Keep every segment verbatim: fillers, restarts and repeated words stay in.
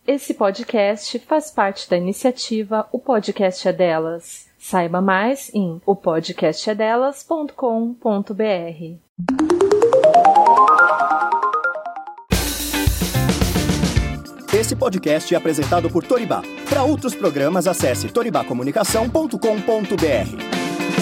Esse podcast faz parte da iniciativa O Podcast é Delas. Saiba mais em o podcast é delas ponto com ponto b r. Esse podcast é apresentado por Toribá. Para outros programas, acesse toribá comunicação ponto com ponto b r.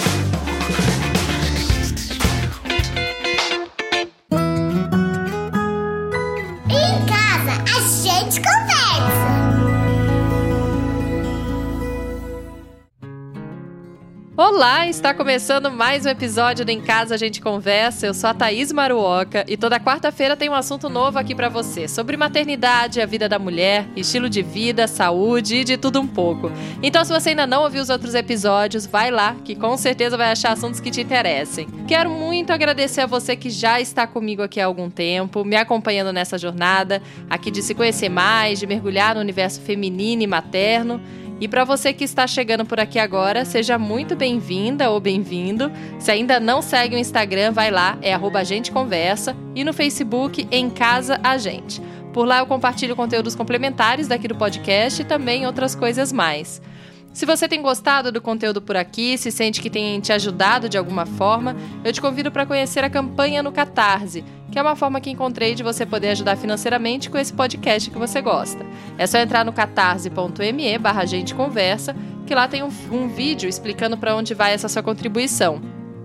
Olá, está começando mais um episódio do Em Casa a Gente Conversa. Eu sou a Thaís Maruoka e toda quarta-feira tem um assunto novo aqui para você, sobre maternidade, a vida da mulher, estilo de vida, saúde e de tudo um pouco. Então, se você ainda não ouviu os outros episódios, vai lá, que com certeza vai achar assuntos que te interessem. Quero muito agradecer a você que já está comigo aqui há algum tempo, me acompanhando nessa jornada, aqui de se conhecer mais, de mergulhar no universo feminino e materno. E para você que está chegando por aqui agora, seja muito bem-vinda ou bem-vindo. Se ainda não segue o Instagram, vai lá, é arroba a gente conversa. E no Facebook, Em Casa a Gente. Por lá eu compartilho conteúdos complementares daqui do podcast e também outras coisas mais. Se você tem gostado do conteúdo por aqui, se sente que tem te ajudado de alguma forma, eu te convido para conhecer a campanha no Catarse, que é uma forma que encontrei de você poder ajudar financeiramente com esse podcast que você gosta. É só entrar no catarse ponto me barra gente conversa, que lá tem um, um vídeo explicando para onde vai essa sua contribuição.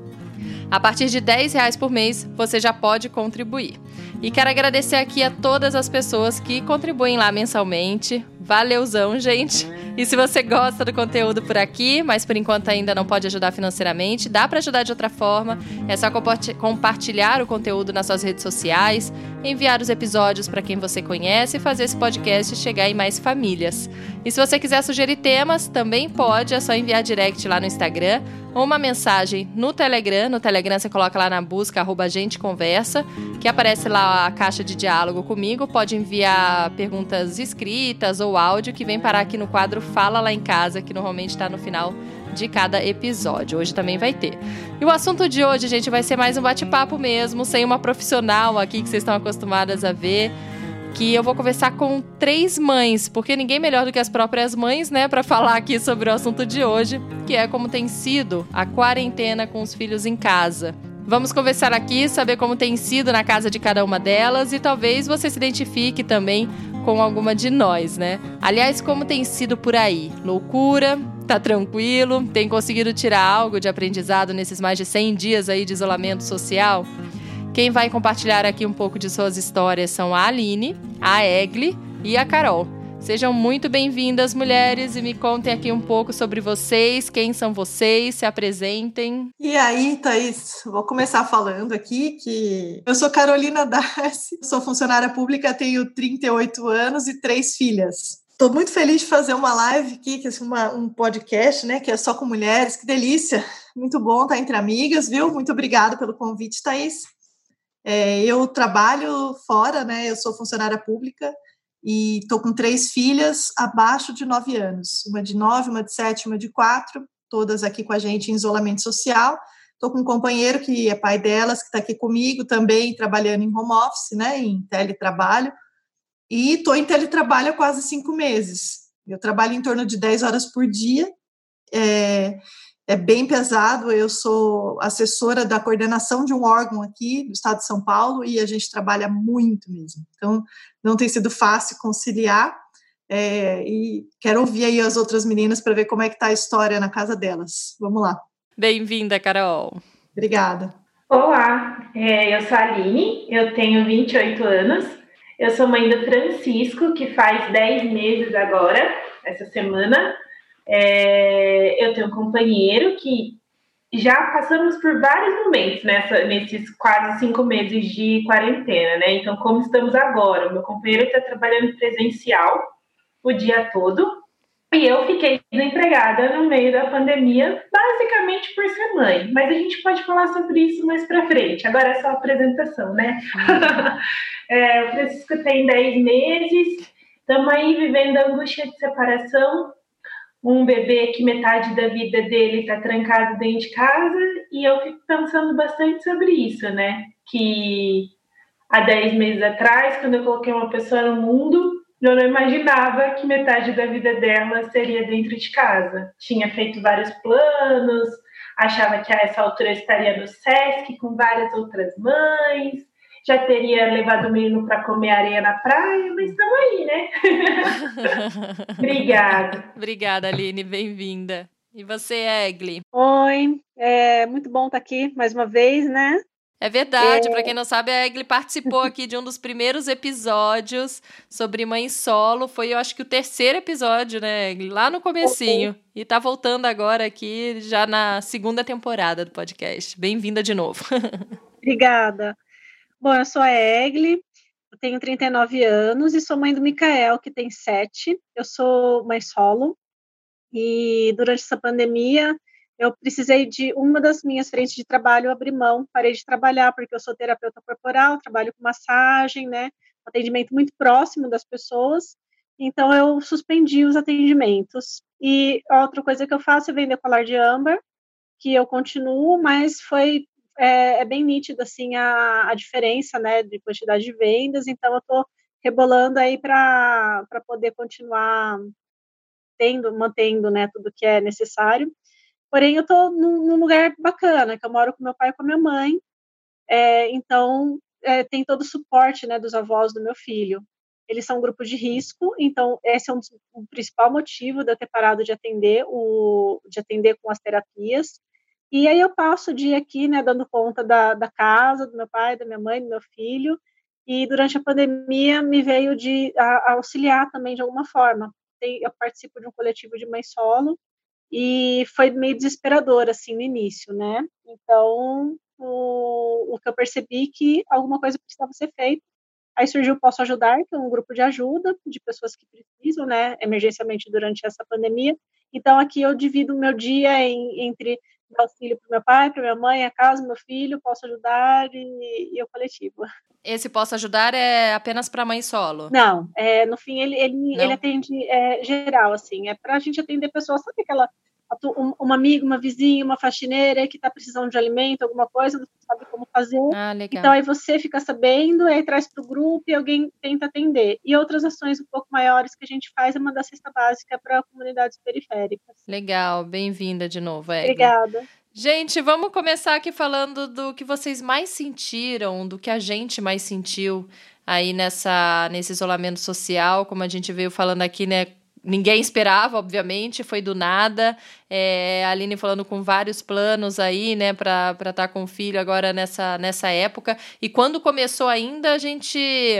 A partir de dez reais por mês, você já pode contribuir. E quero agradecer aqui a todas as pessoas que contribuem lá mensalmente. Valeuzão, gente! E se você gosta do conteúdo por aqui, mas por enquanto ainda não pode ajudar financeiramente, dá para ajudar de outra forma. É só compartilhar o conteúdo nas suas redes sociais, enviar os episódios para quem você conhece e fazer esse podcast chegar em mais famílias. E se você quiser sugerir temas, também pode, é só enviar direct lá no Instagram ou uma mensagem no Telegram. No Telegram você coloca lá na busca arroba a gente conversa, que aparece lá a caixa de diálogo comigo. Pode enviar perguntas escritas ou áudio que vem parar aqui no quadro Fala Lá em Casa, que normalmente está no final de cada episódio. Hoje também vai ter. E o assunto de hoje, gente, vai ser mais um bate-papo mesmo, sem uma profissional aqui que vocês estão acostumadas a ver, que eu vou conversar com três mães, porque ninguém melhor do que as próprias mães, né, para falar aqui sobre o assunto de hoje, que é como tem sido a quarentena com os filhos em casa. Vamos conversar aqui, saber como tem sido na casa de cada uma delas e talvez você se identifique também com alguma de nós, né? Aliás, como tem sido por aí? Loucura? Tá tranquilo? Tem conseguido tirar algo de aprendizado nesses mais de cem dias aí de isolamento social? Quem vai compartilhar aqui um pouco de suas histórias são a Aline, a Egli e a Carol. Sejam muito bem-vindas, mulheres, e me contem aqui um pouco sobre vocês, quem são vocês, se apresentem. E aí, Thaís, vou começar falando aqui que eu sou Carolina Darcy, sou funcionária pública, tenho trinta e oito anos e três filhas. Estou muito feliz de fazer uma live aqui, que é uma, um podcast, né, que é só com mulheres, que delícia, muito bom estar entre amigas, viu? Muito obrigada pelo convite, Thaís. É, eu trabalho fora, né, eu sou funcionária pública, e estou com três filhas abaixo de nove anos, uma de nove, uma de sete, uma de quatro, todas aqui com a gente em isolamento social. Estou com um companheiro que é pai delas, que está aqui comigo também, trabalhando em home office, né, em teletrabalho, e estou em teletrabalho há quase cinco meses. Eu trabalho em torno de dez horas por dia, é, é bem pesado. Eu sou assessora da coordenação de um órgão aqui do estado de São Paulo e a gente trabalha muito mesmo. Então, não tem sido fácil conciliar, é, e quero ouvir aí as outras meninas para ver como é que está a história na casa delas. Vamos lá. Bem-vinda, Carol. Obrigada. Olá, é, eu sou a Aline, eu tenho vinte e oito anos, eu sou mãe do Francisco, que faz dez meses agora, essa semana. É, eu tenho um companheiro que já passamos por vários momentos nessa, nesses quase cinco meses de quarentena, né? Então, como estamos agora? O meu companheiro está trabalhando presencial o dia todo e eu fiquei desempregada no meio da pandemia, basicamente por ser mãe. Mas a gente pode falar sobre isso mais para frente. Agora é só a apresentação, né? é, o Francisco tem dez meses, estamos aí vivendo a angústia de separação. Um bebê que metade da vida dele está trancado dentro de casa, e eu fico pensando bastante sobre isso, né? Que há dez meses atrás, quando eu coloquei uma pessoa no mundo, Eu não imaginava que metade da vida dela seria dentro de casa. Tinha feito vários planos, achava que a essa altura estaria no Sesc com várias outras mães, já teria levado o menino para comer areia na praia, mas estamos aí, né? Obrigada. Obrigada, Aline, bem-vinda. E você, Egli? Oi, é muito bom estar aqui mais uma vez, né? É verdade, é... para quem não sabe, a Egli participou aqui de um dos primeiros episódios sobre mãe solo, foi eu acho que o terceiro episódio, né, Egli? Lá no comecinho, uhum. E tá voltando agora aqui já na segunda temporada do podcast. Bem-vinda de novo. Obrigada. Bom, eu sou a Egli, eu tenho trinta e nove anos e sou mãe do Micael, que tem sete. Eu sou mãe solo e durante essa pandemia eu precisei de uma das minhas frentes de trabalho, abrir mão, parei de trabalhar, porque eu sou terapeuta corporal, trabalho com massagem, né, atendimento muito próximo das pessoas, então eu suspendi os atendimentos. E outra coisa que eu faço é vender colar de âmbar, que eu continuo, mas foi, é, é bem nítido, assim, a, a diferença, né, de quantidade de vendas, então eu estou rebolando aí para para poder continuar tendo, mantendo, né, tudo que é necessário. Porém, eu estou num, num lugar bacana, que eu moro com meu pai e com a minha mãe, é, então é, tem todo o suporte, né, dos avós do meu filho. Eles são um grupo de risco, então esse é um, um principal motivo de eu ter parado de atender, o, de atender com as terapias. E aí eu passo o dia aqui, né, dando conta da, da casa, do meu pai, da minha mãe, do meu filho, e durante a pandemia me veio de a, a auxiliar também de alguma forma. Tem, eu participo de um coletivo de mãe solo, e foi meio desesperador, assim, no início, né? Então, o, o que eu percebi que alguma coisa precisava ser feita. Aí surgiu o Posso Ajudar, que é um grupo de ajuda de pessoas que precisam, né, emergencialmente durante essa pandemia. Então, aqui eu divido o meu dia em, entre dar auxílio para o meu pai, para minha mãe, a casa, meu filho, Posso Ajudar e, e o coletivo. Esse Posso Ajudar é apenas para mãe solo? Não, é, no fim ele, ele, ele atende é, geral, assim, é para a gente atender pessoas, sabe aquela, uma amiga, uma vizinha, uma faxineira que está precisando de alimento, alguma coisa, você sabe como fazer, ah, legal. Então aí você fica sabendo, aí traz para o grupo e alguém tenta atender. E outras ações um pouco maiores que a gente faz é mandar cesta básica para comunidades periféricas. Legal, bem-vinda de novo, Egli. Obrigada. Gente, vamos começar aqui falando do que vocês mais sentiram, do que a gente mais sentiu aí nessa, nesse isolamento social, como a gente veio falando aqui, né? Ninguém esperava, obviamente, foi do nada. É, a Aline falando com vários planos aí, né, para para estar com o filho agora nessa, nessa época. E quando começou ainda, a gente...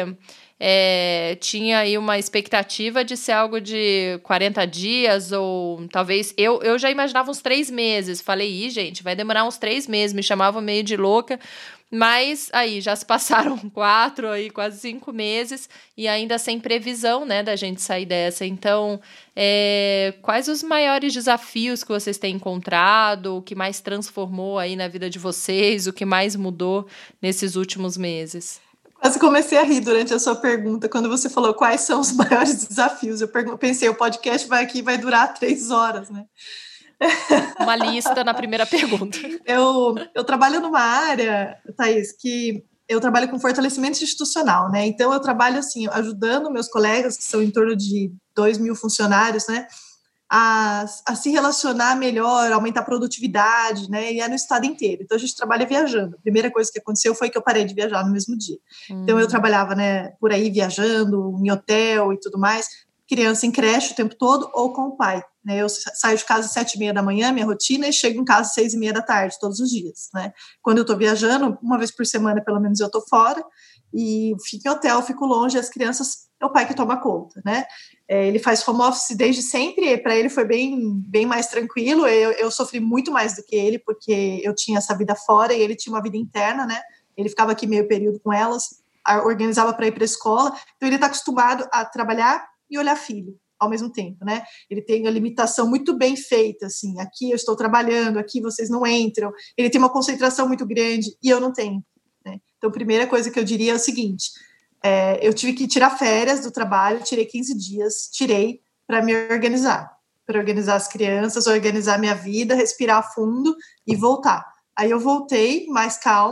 É, tinha aí uma expectativa de ser algo de quarenta dias ou talvez, eu, eu já imaginava uns três meses, falei, ih gente, vai demorar uns três meses, me chamavam meio de louca, mas aí já se passaram quatro, aí, quase cinco meses e ainda sem previsão, né, da gente sair dessa. Então, é, quais os maiores desafios que vocês têm encontrado, o que mais transformou aí na vida de vocês, o que mais mudou nesses últimos meses? Quase comecei a rir durante a sua pergunta, quando você falou quais são os maiores desafios. Eu pensei, o podcast vai aqui vai durar três horas, né? Uma lista na primeira pergunta. Eu, eu trabalho numa área, Thaís, que eu trabalho com fortalecimento institucional, né? Então, eu trabalho, assim, ajudando meus colegas, que são em torno de dois mil funcionários, né? A, a se relacionar melhor, aumentar a produtividade, né, e é no estado inteiro. Então, a gente trabalha viajando. A primeira coisa que aconteceu foi que eu parei de viajar no mesmo dia. Hum. Então, eu trabalhava, né, por aí viajando, em hotel e tudo mais, criança em creche o tempo todo ou com o pai, né, eu saio de casa às sete e meia da manhã, minha rotina, e chego em casa às seis e meia da tarde, todos os dias, né. Quando eu tô viajando, uma vez por semana, pelo menos, eu tô fora, e fico em hotel, fico longe, as crianças, é o pai que toma conta, né. É, ele faz home office desde sempre, para ele foi bem, bem mais tranquilo, eu, eu sofri muito mais do que ele, porque eu tinha essa vida fora e ele tinha uma vida interna, né, ele ficava aqui meio período com elas, organizava para ir para a escola, então ele está acostumado a trabalhar e olhar filho ao mesmo tempo, né, ele tem uma limitação muito bem feita, assim, aqui eu estou trabalhando, aqui vocês não entram, ele tem uma concentração muito grande e eu não tenho, né, então a primeira coisa que eu diria é o seguinte... É, eu tive que tirar férias do trabalho, tirei quinze dias, tirei para me organizar, para organizar as crianças, organizar minha vida, respirar fundo e voltar. Aí eu voltei mais calma,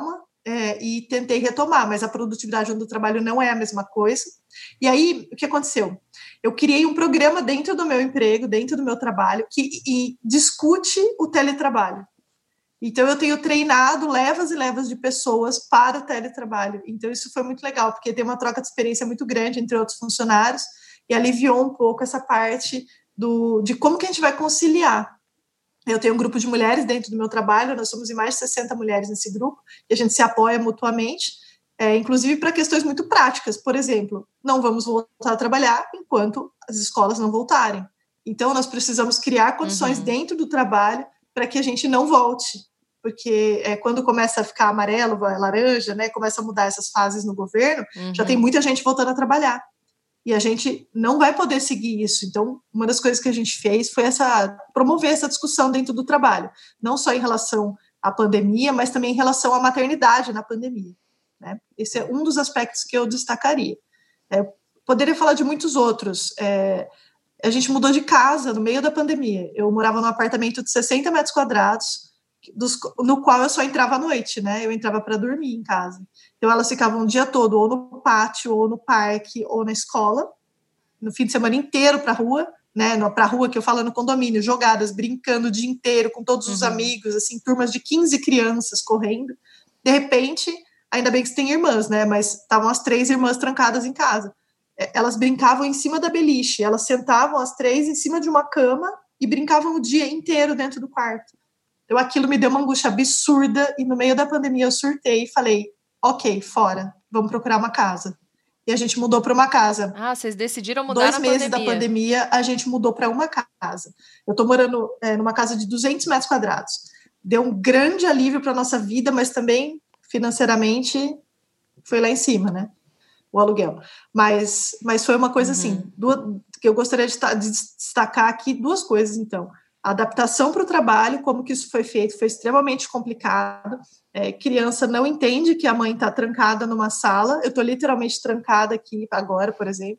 é, e tentei retomar, mas a produtividade do trabalho não é a mesma coisa. E aí, o que aconteceu? Eu criei um programa dentro do meu emprego, dentro do meu trabalho, que e discute o teletrabalho. Então, eu tenho treinado levas e levas de pessoas para o teletrabalho. Então, isso foi muito legal, porque tem uma troca de experiência muito grande entre outros funcionários e aliviou um pouco essa parte do, de como que a gente vai conciliar. Eu tenho um grupo de mulheres dentro do meu trabalho, nós somos em mais de sessenta mulheres nesse grupo, e a gente se apoia mutuamente, é, inclusive para questões muito práticas. Por exemplo, não vamos voltar a trabalhar enquanto as escolas não voltarem. Então, nós precisamos criar condições uhum. dentro do trabalho para que a gente não volte, porque é, quando começa a ficar amarelo, vai laranja, né, começa a mudar essas fases no governo, uhum. já tem muita gente voltando a trabalhar. E a gente não vai poder seguir isso. Então, uma das coisas que a gente fez foi essa, promover essa discussão dentro do trabalho, não só em relação à pandemia, mas também em relação à maternidade na pandemia. Né? Esse é um dos aspectos que eu destacaria. É, poderia falar de muitos outros. É, a gente mudou de casa no meio da pandemia. Eu morava num apartamento de sessenta metros quadrados, dos, no qual eu só entrava à noite, né? Eu entrava para dormir em casa. Então, elas ficavam o dia todo ou no pátio, ou no parque, ou na escola, no fim de semana inteiro para a rua, né? Para a rua, que eu falo no condomínio, jogadas, brincando o dia inteiro com todos os uhum. amigos, assim, turmas de quinze crianças correndo. De repente, ainda bem que você tem irmãs, né? Mas estavam as três irmãs trancadas em casa. Elas brincavam em cima da beliche, elas sentavam as três em cima de uma cama e brincavam o dia inteiro dentro do quarto. Então, aquilo me deu uma angústia absurda e no meio da pandemia eu surtei e falei, ok, fora, vamos procurar uma casa. E a gente mudou para uma casa. Ah, vocês decidiram mudar Dois na meses pandemia. da pandemia, a gente mudou para uma casa. Eu estou morando é, numa casa de duzentos metros quadrados. Deu um grande alívio para a nossa vida, mas também, financeiramente, foi lá em cima, né? O aluguel. Mas, mas foi uma coisa uhum. assim, duas, que eu gostaria de, de destacar aqui duas coisas, então. A adaptação para o trabalho, como que isso foi feito, foi extremamente complicado. É, criança não entende que a mãe está trancada numa sala. Eu estou literalmente trancada aqui agora, por exemplo.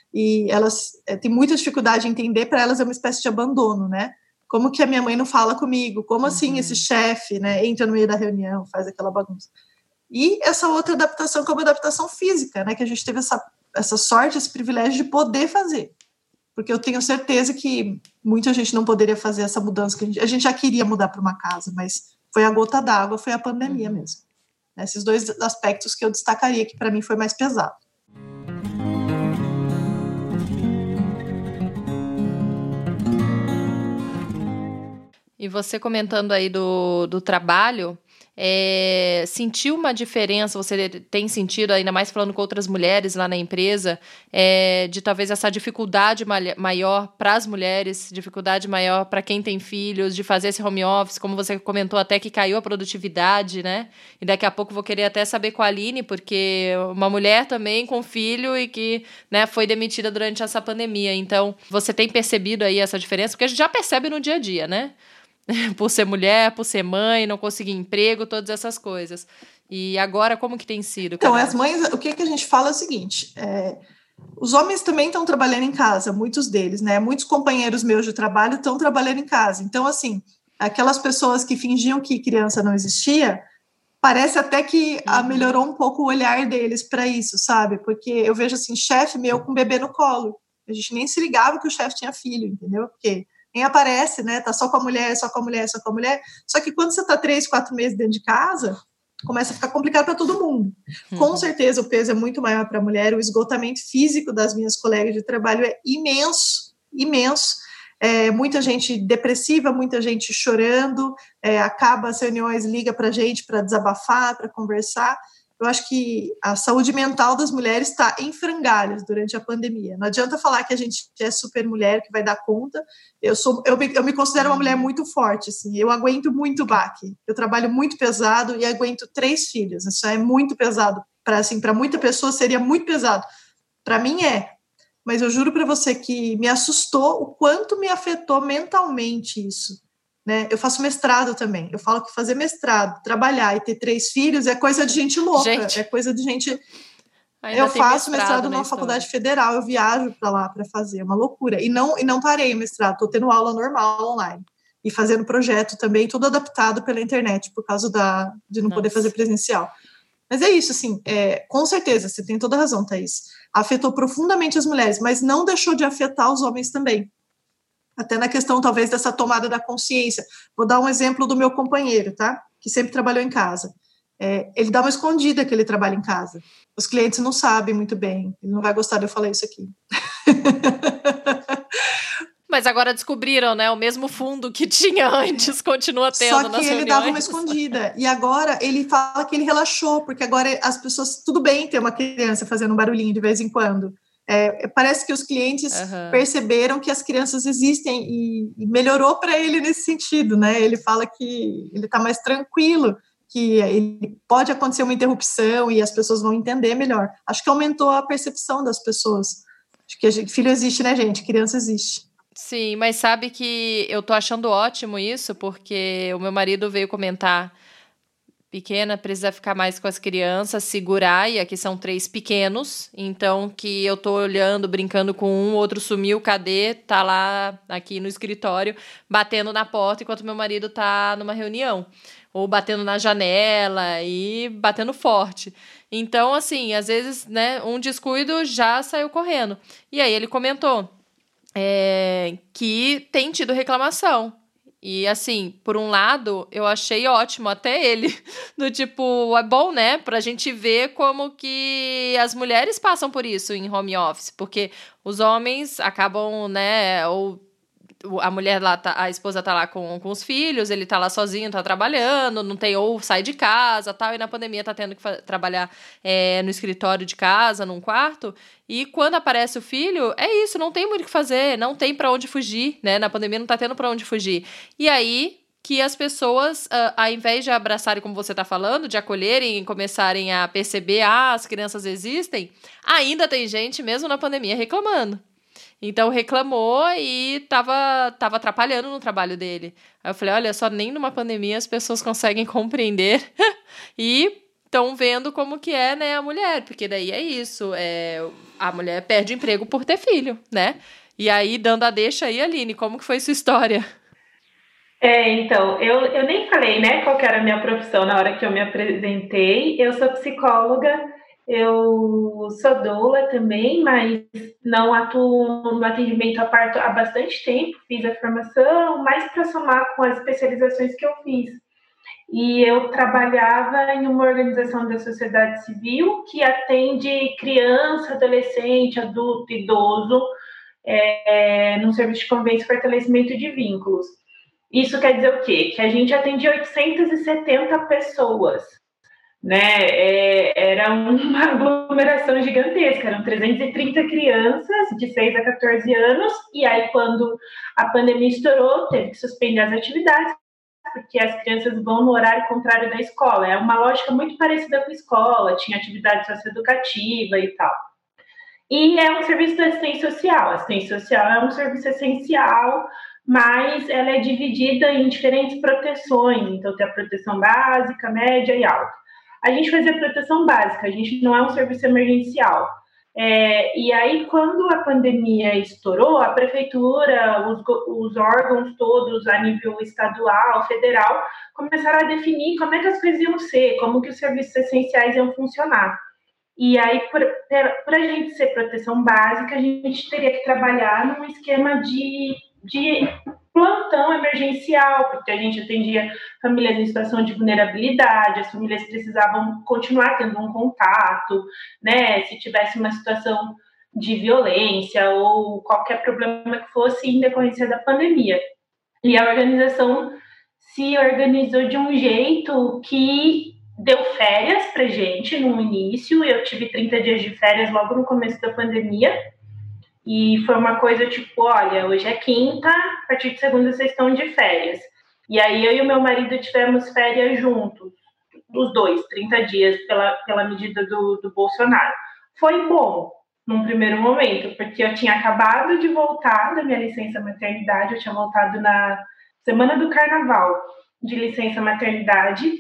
E elas é, têm muita dificuldade em entender, para elas é uma espécie de abandono, né? Como que a minha mãe não fala comigo? Como assim uhum. esse chefe, né, entra no meio da reunião, faz aquela bagunça? E essa outra adaptação, que é uma adaptação física, né? Que a gente teve essa, essa sorte, esse privilégio de poder fazer. Porque eu tenho certeza que muita gente não poderia fazer essa mudança. Que a, gente, a gente já queria mudar para uma casa, mas foi a gota d'água, foi a pandemia uhum. mesmo. Esses dois aspectos que eu destacaria, que para mim foi mais pesado. E você comentando aí do, do trabalho, é, sentiu uma diferença, você tem sentido, ainda mais falando com outras mulheres lá na empresa, é, de talvez essa dificuldade maior para as mulheres, dificuldade maior para quem tem filhos, de fazer esse home office, como você comentou até que caiu a produtividade, né? E daqui a pouco vou querer até saber com a Aline, porque uma mulher também com filho e que, né, foi demitida durante essa pandemia. Então, você tem percebido aí essa diferença? Porque a gente já percebe no dia a dia, né? Por ser mulher, por ser mãe, não conseguir emprego, todas essas coisas. E agora, como que tem sido? Então, as mães, o que, que a gente fala é o seguinte, é, os homens também estão trabalhando em casa, muitos deles, né? Muitos companheiros meus de trabalho estão trabalhando em casa. Então, assim, aquelas pessoas que fingiam que criança não existia, parece até que uhum. melhorou um pouco o olhar deles para isso, sabe? Porque eu vejo, assim, chefe meu com bebê no colo. A gente nem se ligava que o chefe tinha filho, entendeu? Porque nem aparece, né? Tá só com a mulher, só com a mulher, só com a mulher. Só que quando você tá três, quatro meses dentro de casa, começa a ficar complicado para todo mundo. Uhum. Com certeza o peso é muito maior para a mulher, o esgotamento físico das minhas colegas de trabalho é imenso, imenso. É, muita gente depressiva, muita gente chorando, é, acaba as reuniões, liga para a gente para desabafar, para conversar. Eu acho que a saúde mental das mulheres está em frangalhos durante a pandemia. Não adianta falar que a gente é super mulher, que vai dar conta. Eu, sou, eu, me, eu me considero uma mulher muito forte, assim. Eu aguento muito baque. Eu trabalho muito pesado e aguento três filhos. Isso é muito pesado. Para assim, para muita pessoa seria muito pesado. Para mim é. Mas eu juro para você que me assustou o quanto me afetou mentalmente isso. Né? Eu faço mestrado também. Eu falo que fazer mestrado, trabalhar e ter três filhos é coisa de gente louca. Gente, é coisa de gente... Eu faço mestrado, mestrado numa faculdade federal, eu viajo para lá para fazer, é uma loucura. E não, e não parei o mestrado, estou tendo aula normal online. E fazendo projeto também, tudo adaptado pela internet, por causa da, de não Nossa. poder fazer presencial. Mas é isso, assim, é, com certeza, você tem toda a razão, Thaís. Afetou profundamente as mulheres, mas não deixou de afetar os homens também. Até na questão, talvez, dessa tomada da consciência. Vou dar um exemplo do meu companheiro, tá? Que sempre trabalhou em casa. É, ele dá uma escondida que ele trabalha em casa. Os clientes não sabem muito bem. Ele não vai gostar de eu falar isso aqui. Mas agora descobriram, né? O mesmo fundo que tinha antes continua tendo nas reuniões. Só que ele dava uma escondida. E agora ele fala que ele relaxou, porque agora as pessoas... Tudo bem ter uma criança fazendo um barulhinho de vez em quando. É, parece que os clientes uhum. perceberam que as crianças existem e, e melhorou para ele nesse sentido, né? Ele fala que ele está mais tranquilo, que ele, pode acontecer uma interrupção e as pessoas vão entender melhor. Acho que aumentou a percepção das pessoas. Acho que a gente, filho existe, né, gente? Criança existe. Sim, mas sabe que eu tô achando ótimo isso, porque o meu marido veio comentar: pequena, precisa ficar mais com as crianças, segurar, e aqui são três pequenos, então que eu tô olhando, brincando com um, outro sumiu, cadê? Tá lá, aqui no escritório, batendo na porta, enquanto meu marido tá numa reunião, ou batendo na janela e batendo forte. Então, assim, às vezes, né, um descuido já saiu correndo. E aí ele comentou é, que tem tido reclamação. E, assim, por um lado, eu achei ótimo, até ele, do tipo, é bom, né, pra gente ver como que as mulheres passam por isso em home office, porque os homens acabam, né, ou a mulher lá, tá, a esposa tá lá com, com os filhos, ele tá lá sozinho, tá trabalhando, não tem, ou sai de casa, tal, e na pandemia tá tendo que fa- trabalhar é, no escritório de casa, num quarto, e quando aparece o filho, é isso, não tem muito o que fazer, não tem pra onde fugir, né, na pandemia não tá tendo pra onde fugir. E aí que as pessoas, uh, ao invés de abraçarem, como você tá falando, de acolherem e começarem a perceber, ah, as crianças existem, ainda tem gente, mesmo na pandemia, reclamando. Então, reclamou e tava, tava atrapalhando no trabalho dele. Aí eu falei, olha só, nem numa pandemia as pessoas conseguem compreender e estão vendo como que é, né, a mulher. Porque daí é isso, é, a mulher perde emprego por ter filho, né? E aí, dando a deixa aí, Aline, como que foi sua história? É, então, eu, eu nem falei, né, qual que era a minha profissão na hora que eu me apresentei. Eu sou psicóloga. Eu sou doula também, mas não atuo no atendimento a parto há bastante tempo. Fiz a formação, mais para somar com as especializações que eu fiz. E eu trabalhava em uma organização da sociedade civil que atende criança, adolescente, adulto, idoso, é, no serviço de convivência e fortalecimento de vínculos. Isso quer dizer o quê? Que a gente atendia oitocentas e setenta pessoas. Né, é, era uma aglomeração gigantesca, eram trezentas e trinta crianças de seis a quatorze anos, e aí quando a pandemia estourou, teve que suspender as atividades, porque as crianças vão no horário contrário da escola. É uma lógica muito parecida com a escola, tinha atividade socioeducativa e tal. E é um serviço de assistência social. A assistência social é um serviço essencial, mas ela é dividida em diferentes proteções, então tem a proteção básica, média e alta. A gente fazia proteção básica, a gente não é um serviço emergencial. É, e aí, quando a pandemia estourou, a prefeitura, os, os órgãos todos a nível estadual, federal, começaram a definir como é que as coisas iam ser, como que os serviços essenciais iam funcionar. E aí, para a gente ser proteção básica, a gente teria que trabalhar num esquema de, de plantão emergencial, porque a gente atendia famílias em situação de vulnerabilidade, as famílias precisavam continuar tendo um contato, né, se tivesse uma situação de violência ou qualquer problema que fosse em decorrência da pandemia. E a organização se organizou de um jeito que deu férias pra gente no início. Eu tive trinta dias de férias logo no começo da pandemia. E foi uma coisa tipo, olha, hoje é quinta, a partir de segunda vocês estão de férias. E aí eu e o meu marido tivemos férias juntos, os dois, trinta dias pela, pela medida do, do Bolsonaro. Foi bom num primeiro momento, porque eu tinha acabado de voltar da minha licença maternidade, eu tinha voltado na semana do carnaval de licença maternidade.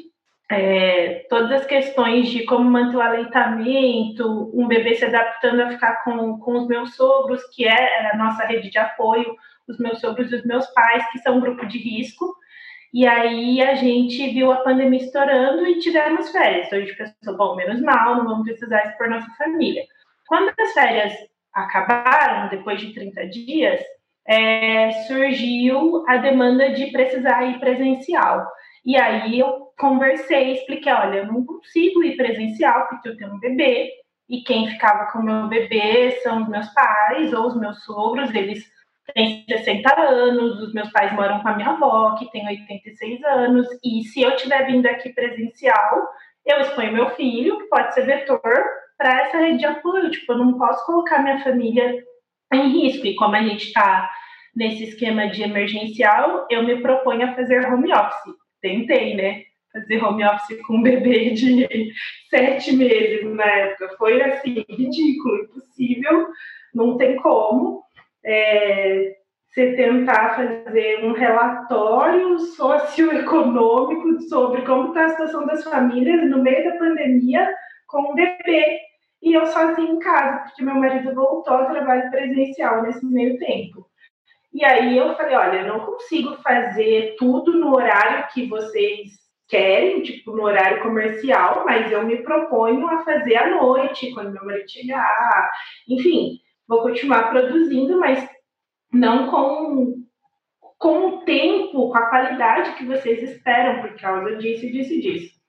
É, todas as questões de como manter o aleitamento, um bebê se adaptando a ficar com, com os meus sogros, que é a nossa rede de apoio, os meus sogros e os meus pais, que são um grupo de risco. E aí a gente viu a pandemia estourando e tivemos férias. Então a gente pensou, bom, menos mal, não vamos precisar expor nossa família. Quando as férias acabaram, depois de trinta dias, é, surgiu a demanda de precisar ir presencial. E aí eu conversei, expliquei, olha, eu não consigo ir presencial porque eu tenho um bebê, e quem ficava com o meu bebê são os meus pais ou os meus sogros, eles têm sessenta anos, os meus pais moram com a minha avó, que tem oitenta e seis anos, e se eu estiver vindo aqui presencial, eu exponho meu filho, que pode ser vetor, para essa rede de apoio. Tipo, eu não posso colocar minha família em risco, e como a gente está nesse esquema de emergencial, eu me proponho a fazer home office. Tentei, né? Fazer home office com um bebê de sete meses na época. Foi, assim, ridículo, impossível, não tem como. É, você tentar fazer um relatório socioeconômico sobre como está a situação das famílias no meio da pandemia com um bebê. E eu sozinha em casa, porque meu marido voltou ao trabalho presencial nesse meio tempo. E aí eu falei, olha, eu não consigo fazer tudo no horário que vocês querem, tipo, no horário comercial, mas eu me proponho a fazer à noite, quando meu marido chegar. Enfim, vou continuar produzindo, mas não com, com o tempo, com a qualidade que vocês esperam, por causa disso, disso e disso.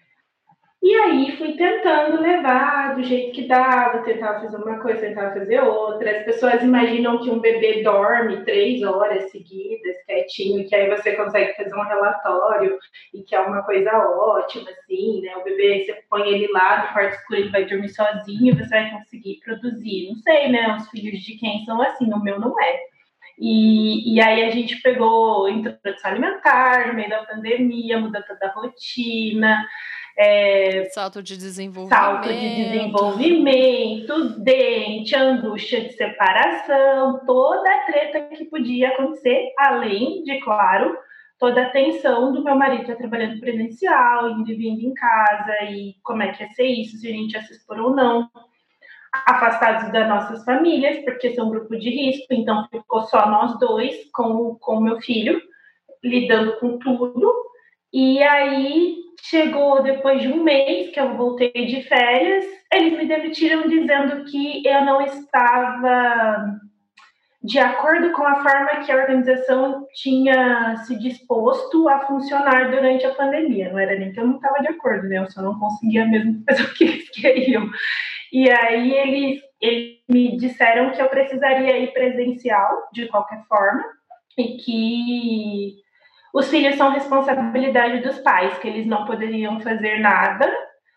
E aí fui tentando levar do jeito que dava, tentava fazer uma coisa, tentava fazer outra. As pessoas imaginam que um bebê dorme três horas seguidas, quietinho, que aí você consegue fazer um relatório e que é uma coisa ótima, assim, né? O bebê, você põe ele lá no quarto escuro, ele vai dormir sozinho, você vai conseguir produzir. Não sei, né? Os filhos de quem são assim, o meu não é. E, e aí a gente pegou introdução alimentar no meio da pandemia, mudança da rotina, é, salto de desenvolvimento, salto de desenvolvimento, dente, angústia de separação, toda a treta que podia acontecer, além de, claro, toda a tensão do meu marido estar trabalhando presencial, indo e vindo em casa, e como é que ia ser isso, se a gente ia se expor ou não. Afastados das nossas famílias, porque são um grupo de risco, então ficou só nós dois com o meu filho, lidando com tudo. E aí chegou depois de um mês que eu voltei de férias, eles me demitiram dizendo que eu não estava de acordo com a forma que a organização tinha se disposto a funcionar durante a pandemia. Não era nem que eu não estava de acordo, né? Eu só não conseguia mesmo fazer o que eles queriam. E aí eles, eles me disseram que eu precisaria ir presencial, de qualquer forma, e que os filhos são responsabilidade dos pais, que eles não poderiam fazer nada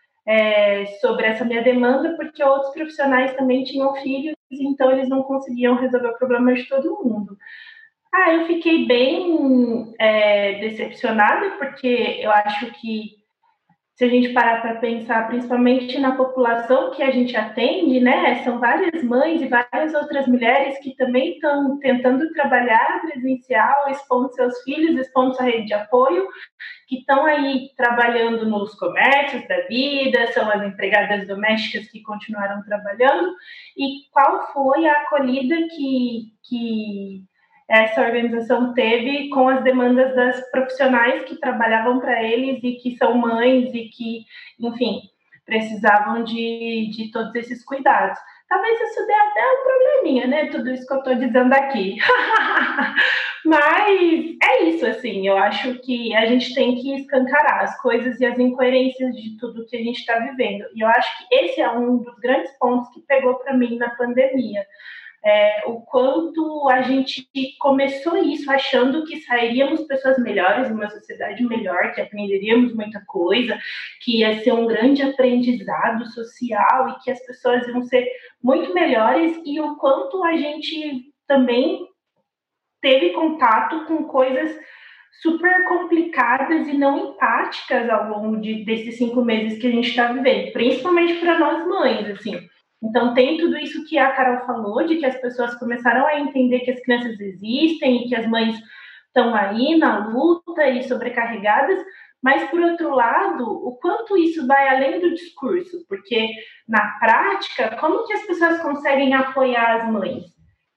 é, sobre essa minha demanda, porque outros profissionais também tinham filhos, então eles não conseguiam resolver o problema de todo mundo. Ah, eu fiquei bem é, decepcionada, porque eu acho que se a gente parar para pensar, principalmente na população que a gente atende, né, são várias mães e várias outras mulheres que também estão tentando trabalhar presencial, expondo seus filhos, expondo sua rede de apoio, que estão aí trabalhando nos comércios da vida, são as empregadas domésticas que continuaram trabalhando, e qual foi a acolhida que... que essa organização teve com as demandas das profissionais que trabalhavam para eles e que são mães e que, enfim, precisavam de, de todos esses cuidados. Talvez isso dê até um probleminha, né? Tudo isso que eu estou dizendo aqui. Mas é isso, assim, eu acho que a gente tem que escancarar as coisas e as incoerências de tudo que a gente está vivendo. E eu acho que esse é um dos grandes pontos que pegou para mim na pandemia. É, o quanto a gente começou isso achando que sairíamos pessoas melhores, uma sociedade melhor, que aprenderíamos muita coisa, que ia ser um grande aprendizado social e que as pessoas iam ser muito melhores, e o quanto a gente também teve contato com coisas super complicadas e não empáticas ao longo de, desses cinco meses que a gente está vivendo, principalmente para nós mães, assim. Então, tem tudo isso que a Carol falou, de que as pessoas começaram a entender que as crianças existem e que as mães estão aí na luta e sobrecarregadas, mas, por outro lado, o quanto isso vai além do discurso, porque, na prática, como que as pessoas conseguem apoiar as mães?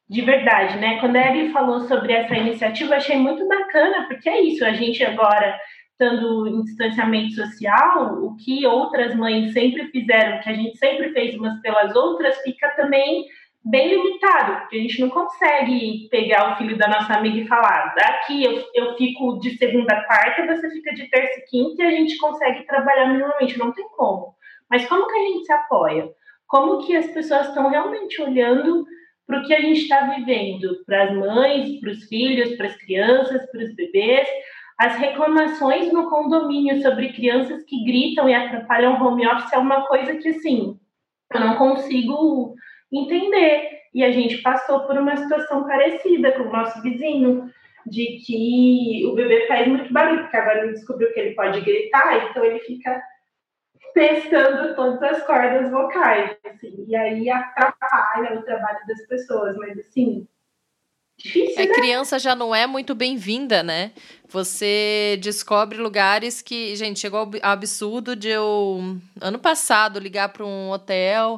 de verdade, né? Quando a Ellie falou sobre essa iniciativa, eu achei muito bacana, porque é isso, a gente agora, estando em distanciamento social, o que outras mães sempre fizeram, que a gente sempre fez umas pelas outras, fica também bem limitado, porque a gente não consegue pegar o filho da nossa amiga e falar, daqui eu, eu fico de segunda a quarta, você fica de terça e quinta, e a gente consegue trabalhar minimamente, não tem como. Mas como que a gente se apoia? Como que as pessoas estão realmente olhando para o que a gente está vivendo, para as mães, para os filhos, para as crianças, para os bebês, as reclamações no condomínio sobre crianças que gritam e atrapalham o home office é uma coisa que, assim, eu não consigo entender. E a gente passou por uma situação parecida com o nosso vizinho, de que o bebê faz muito barulho, porque agora ele descobriu que ele pode gritar, então ele fica testando todas as cordas vocais, assim, e aí atrapalha o trabalho das pessoas, mas assim, difícil, é, né? Criança já não é muito bem-vinda, né? Você descobre lugares que, gente, chegou ao absurdo de eu, ano passado, ligar para um hotel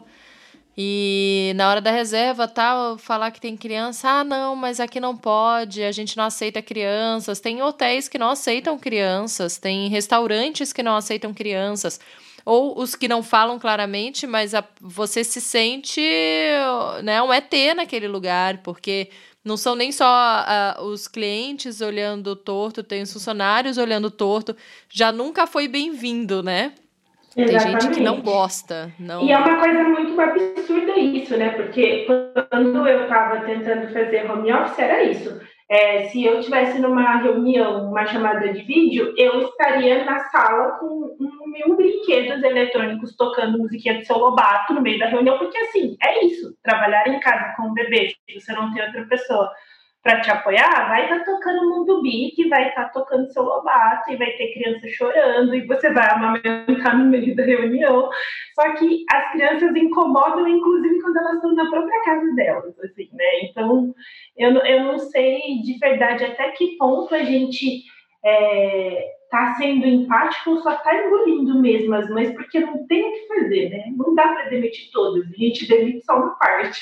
e na hora da reserva, tal, falar que tem criança, ah, não, mas aqui não pode, a gente não aceita crianças, tem hotéis que não aceitam crianças, tem restaurantes que não aceitam crianças, ou os que não falam claramente, mas a, você se sente, né, um E T naquele lugar, porque não são nem só uh, os clientes olhando torto, tem os funcionários olhando torto, já nunca foi bem-vindo, né? Exatamente. Tem gente que não gosta. Não... E é uma coisa muito absurda isso, né? Porque quando eu estava tentando fazer home office, era isso. É, se eu estivesse numa reunião, uma chamada de vídeo, eu estaria na sala com mil brinquedos eletrônicos tocando musiquinha de Seu Lobato no meio da reunião, porque assim, é isso, trabalhar em casa com um bebê, se você não tem outra pessoa para te apoiar, vai estar tá tocando Mundo Beat, vai estar tá tocando Seu Lobato, e vai ter criança chorando, e você vai amamentar no meio da reunião. Só que as crianças incomodam, inclusive, quando elas estão na própria casa delas, assim, né? Então, eu, eu não sei de verdade até que ponto a gente é, tá sendo empático ou só tá engolindo mesmo as mães, porque não tem o que fazer, né? Não dá para demitir todas, a gente demite só uma parte.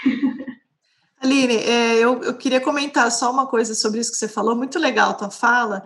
Aline, é, eu, eu queria comentar só uma coisa sobre isso que você falou, muito legal a tua fala,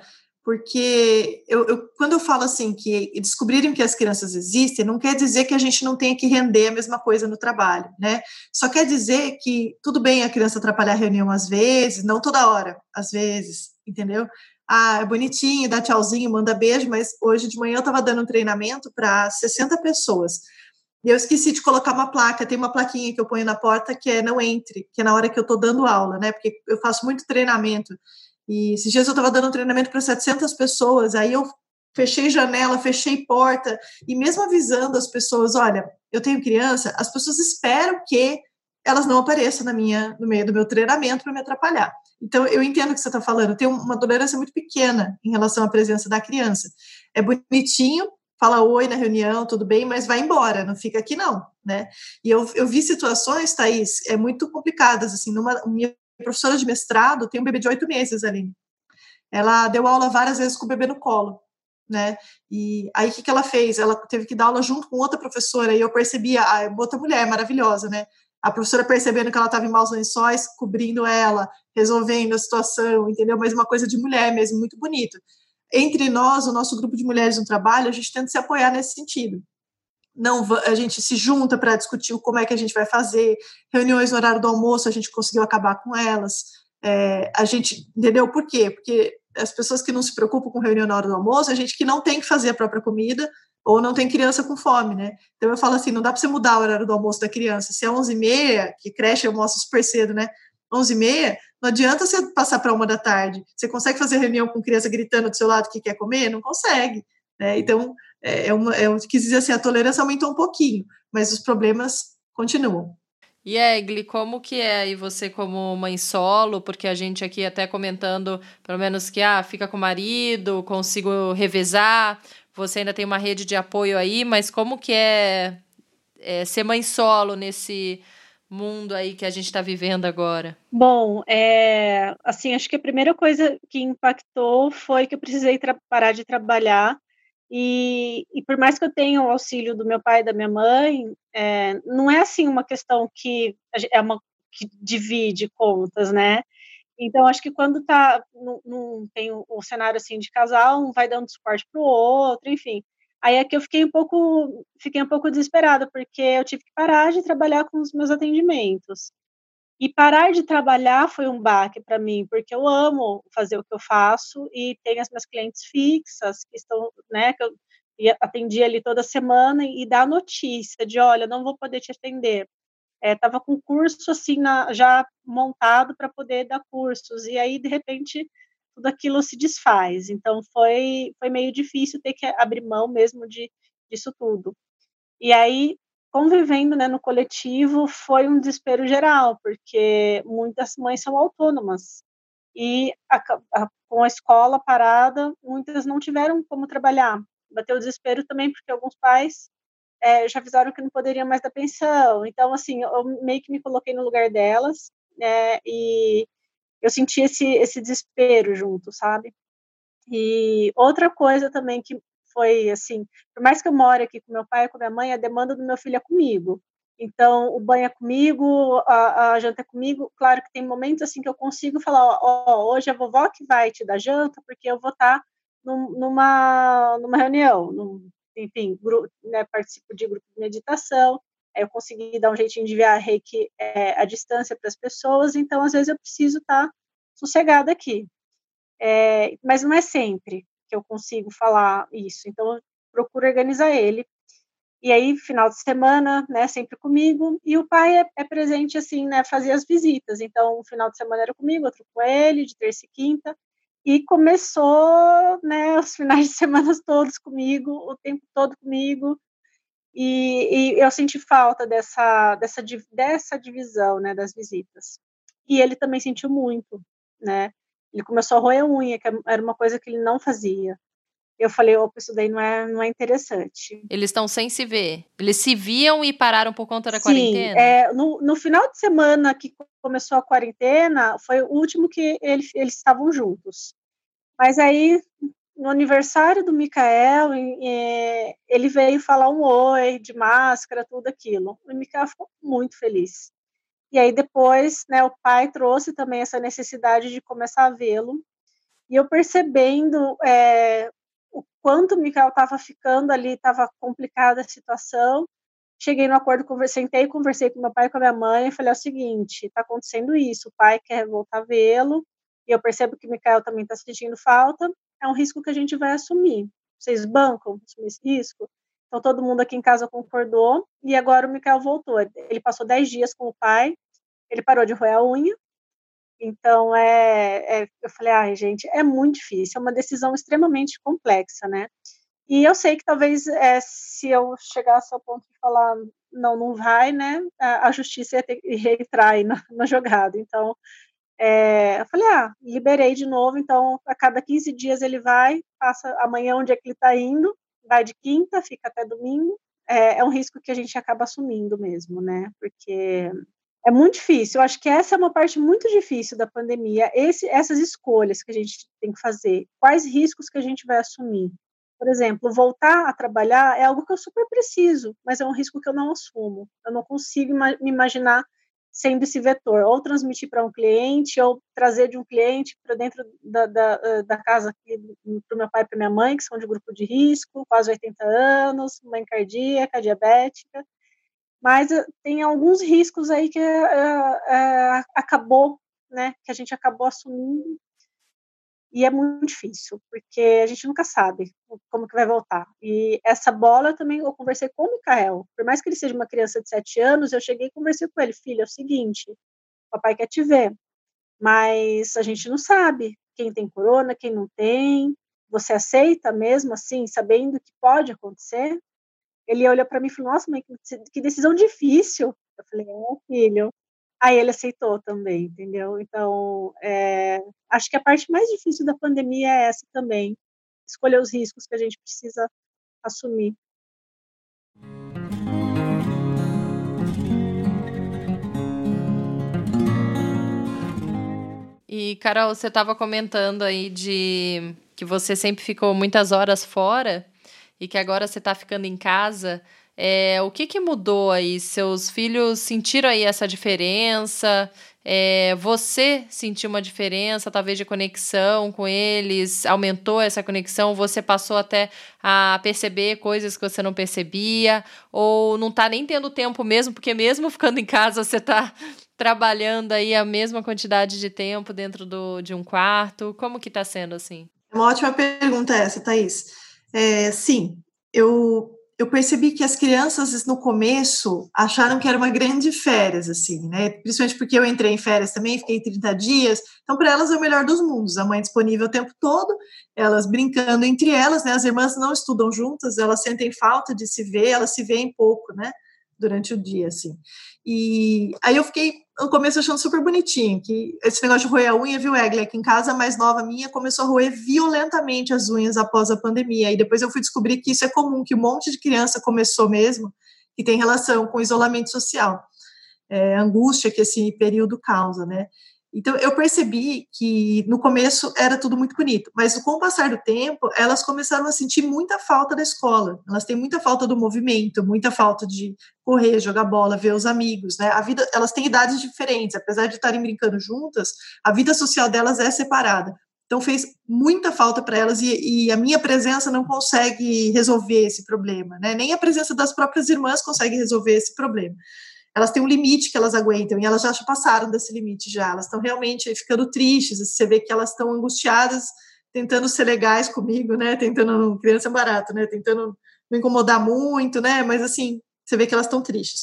porque eu, eu, quando eu falo assim, que descobrirem que as crianças existem, não quer dizer que a gente não tenha que render a mesma coisa no trabalho, né? Só quer dizer que tudo bem a criança atrapalhar a reunião às vezes, não toda hora, às vezes, entendeu? Ah, é bonitinho, dá tchauzinho, manda beijo, mas hoje de manhã eu estava dando um treinamento para sessenta pessoas, e eu esqueci de colocar uma placa, tem uma plaquinha que eu ponho na porta que é não entre, que é na hora que eu estou dando aula, né? Porque eu faço muito treinamento. E esses dias eu estava dando um treinamento para setecentas pessoas, aí eu fechei janela, fechei porta, e mesmo avisando as pessoas, olha, eu tenho criança, as pessoas esperam que elas não apareçam na minha, no meio do meu treinamento para me atrapalhar. Então, eu entendo o que você está falando, tem uma tolerância muito pequena em relação à presença da criança. É bonitinho, fala oi na reunião, tudo bem, mas vai embora, não fica aqui não, né? E eu, eu vi situações, Thaís, é muito complicadas, assim, numa, minha professora de mestrado tem um bebê de oito meses ali, ela deu aula várias vezes com o bebê no colo, né? E aí o que, que ela fez? Ela teve que dar aula junto com outra professora, e eu percebia, a outra mulher maravilhosa, né? A professora percebendo que ela estava em maus lençóis, cobrindo ela, resolvendo a situação, entendeu? Mas uma coisa de mulher mesmo, muito bonito. Entre nós, o nosso grupo de mulheres no trabalho, a gente tenta se apoiar nesse sentido. Não, a gente se junta para discutir como é que a gente vai fazer, reuniões no horário do almoço, a gente conseguiu acabar com elas, é, a gente, entendeu por quê? Porque as pessoas que não se preocupam com reunião na hora do almoço, a gente que não tem que fazer a própria comida, ou não tem criança com fome, né? Então eu falo assim, não dá para você mudar o horário do almoço da criança, se é onze e meia, que creche eu mostro super cedo, né? onze e meia, não adianta você passar para uma da tarde, você consegue fazer reunião com criança gritando do seu lado que quer comer? Não consegue, né? Então, é uma, eu quis dizer assim, a tolerância aumentou um pouquinho, mas os problemas continuam. E Egli, como que é aí você como mãe solo? Porque a gente aqui até comentando, pelo menos que ah, fica com o marido, consigo revezar, você ainda tem uma rede de apoio aí, mas como que é, é ser mãe solo nesse mundo aí que a gente está vivendo agora? Bom, é, assim, acho que a primeira coisa que impactou foi que eu precisei tra- parar de trabalhar. E, e por mais que eu tenha o auxílio do meu pai e da minha mãe, é, não é assim uma questão que é uma que divide contas, né? Então, acho que quando tá, não, não tem o, o cenário assim de casal, um vai dando suporte para o outro, enfim. Aí é que eu fiquei um pouco, fiquei um pouco desesperada, porque eu tive que parar de trabalhar com os meus atendimentos. E parar de trabalhar foi um baque para mim, porque eu amo fazer o que eu faço e tenho as minhas clientes fixas, que estão, né, que eu atendi ali toda semana, e dar notícia de, olha, não vou poder te atender. Estava é, com curso assim na, já montado para poder dar cursos, e aí de repente tudo aquilo se desfaz. Então foi, foi meio difícil ter que abrir mão mesmo de, disso tudo. E aí, convivendo, né, no coletivo, foi um desespero geral, porque muitas mães são autônomas, e a, a, com a escola parada, muitas não tiveram como trabalhar. Bateu o desespero também, porque alguns pais É, já avisaram que não poderiam mais dar pensão. Então, assim, eu meio que me coloquei no lugar delas, né, e eu senti esse, esse desespero junto, sabe? E outra coisa também que foi, assim, por mais que eu more aqui com meu pai e com minha mãe, a demanda do meu filho é comigo. Então, o banho é comigo, a, a janta é comigo. Claro que tem momentos, assim, que eu consigo falar, ó, ó, hoje é a vovó que vai te dar janta, porque eu vou estar num, numa, numa reunião, num, enfim, grupo, né, participo de grupo de meditação, aí eu consegui dar um jeitinho de enviar reiki é, à distância para as pessoas, então às vezes eu preciso estar sossegada aqui, é, mas não é sempre que eu consigo falar isso, então eu procuro organizar ele, e aí final de semana, né, sempre comigo, e o pai é, é presente assim, né, fazia as visitas, então um final de semana era comigo, outro com ele, de terça e quinta, e começou, né, os finais de semana todos comigo, o tempo todo comigo, e, e eu senti falta dessa, dessa, dessa divisão, né, das visitas. E ele também sentiu muito, né, ele começou a roer a unha, que era uma coisa que ele não fazia. Eu falei, opa, isso daí não é, não é interessante. Eles estão sem se ver? Eles se viam e pararam por conta da Sim, quarentena? É, no, no final de semana que começou a quarentena, foi o último que ele, eles estavam juntos. Mas aí, no aniversário do Micael, ele veio falar um oi, de máscara, tudo aquilo. O Micael ficou muito feliz. E aí depois, né, o pai trouxe também essa necessidade de começar a vê-lo. E eu percebendo é, o quanto o Micael estava ficando ali, estava complicada a situação, cheguei no acordo, conversei, sentei, conversei com meu pai e com a minha mãe, e falei, é o seguinte, está acontecendo isso, o pai quer voltar a vê-lo, e eu percebo que o Micael também está sentindo falta, é um risco que a gente vai assumir. Vocês bancam assumir esse risco? Então, todo mundo aqui em casa concordou, e agora o Micael voltou. Ele passou dez dias com o pai, ele parou de roer a unha, então, é, é, eu falei, ai, gente, é muito difícil, é uma decisão extremamente complexa, né? E eu sei que talvez, é, se eu chegasse ao ponto de falar, não, não vai, né, a, a justiça ia ter que reentrar aí na, na jogada. Então, é, eu falei, ah, liberei de novo, então a cada quinze dias ele vai, passa amanhã onde é que ele está indo, vai de quinta, fica até domingo. É, é um risco que a gente acaba assumindo mesmo, né, porque é muito difícil. Eu acho que essa é uma parte muito difícil da pandemia, esse, essas escolhas que a gente tem que fazer, quais riscos que a gente vai assumir. Por exemplo, voltar a trabalhar é algo que eu super preciso, mas é um risco que eu não assumo. Eu não consigo me imaginar sendo esse vetor, ou transmitir para um cliente, ou trazer de um cliente para dentro da, da, da casa para o meu pai e para minha mãe, que são de grupo de risco, quase oitenta anos, mãe cardíaca, diabética. Mas tem alguns riscos aí que é, é, acabou, né, que a gente acabou assumindo, e é muito difícil, porque a gente nunca sabe como que vai voltar. E essa bola também, eu conversei com o Micael, por mais que ele seja uma criança de sete anos, eu cheguei e conversei com ele, filho, é o seguinte, o papai quer te ver, mas a gente não sabe quem tem corona, quem não tem, você aceita mesmo assim, sabendo que pode acontecer? Ele olhou para mim e falou, nossa, mãe, que decisão difícil. Eu falei, é, filho. Aí ele aceitou também, entendeu? Então, é, acho que a parte mais difícil da pandemia é essa também, escolher os riscos que a gente precisa assumir. E, Carol, você estava comentando aí de que você sempre ficou muitas horas fora e que agora você está ficando em casa. É, o que que mudou aí? Seus filhos sentiram aí essa diferença? É, você sentiu uma diferença, talvez, de conexão com eles? Aumentou essa conexão? Você passou até a perceber coisas que você não percebia? Ou não tá nem tendo tempo mesmo, porque mesmo ficando em casa, você tá trabalhando aí a mesma quantidade de tempo dentro do, de um quarto? Como que tá sendo, assim? É uma ótima pergunta essa, Thaís. É, sim, eu... Eu percebi que as crianças, no começo, acharam que era uma grande férias, assim, né? Principalmente porque eu entrei em férias também, fiquei trinta dias. Então, para elas, é o melhor dos mundos. A mãe disponível o tempo todo, elas brincando entre elas, né? As irmãs não estudam juntas, elas sentem falta de se ver, elas se veem pouco, né? Durante o dia, assim. E aí eu fiquei, no começo, achando super bonitinho, que esse negócio de roer a unha, viu, Egli? Aqui em casa, a mais nova minha começou a roer violentamente as unhas após a pandemia. E depois eu fui descobrir que isso é comum, que um monte de criança começou mesmo, que tem relação com isolamento social. É, angústia que esse período causa, né? Então, eu percebi que no começo era tudo muito bonito, mas com o passar do tempo, elas começaram a sentir muita falta da escola. Elas têm muita falta do movimento, muita falta de correr, jogar bola, ver os amigos, né? A vida, elas têm idades diferentes, apesar de estarem brincando juntas, a vida social delas é separada. Então, fez muita falta para elas e, e a minha presença não consegue resolver esse problema, né? Nem a presença das próprias irmãs consegue resolver esse problema. Elas têm um limite que elas aguentam, e elas já passaram desse limite já, elas estão realmente ficando tristes, você vê que elas estão angustiadas, tentando ser legais comigo, né, tentando, criança é barato, né, tentando não incomodar muito, né, mas assim, você vê que elas estão tristes.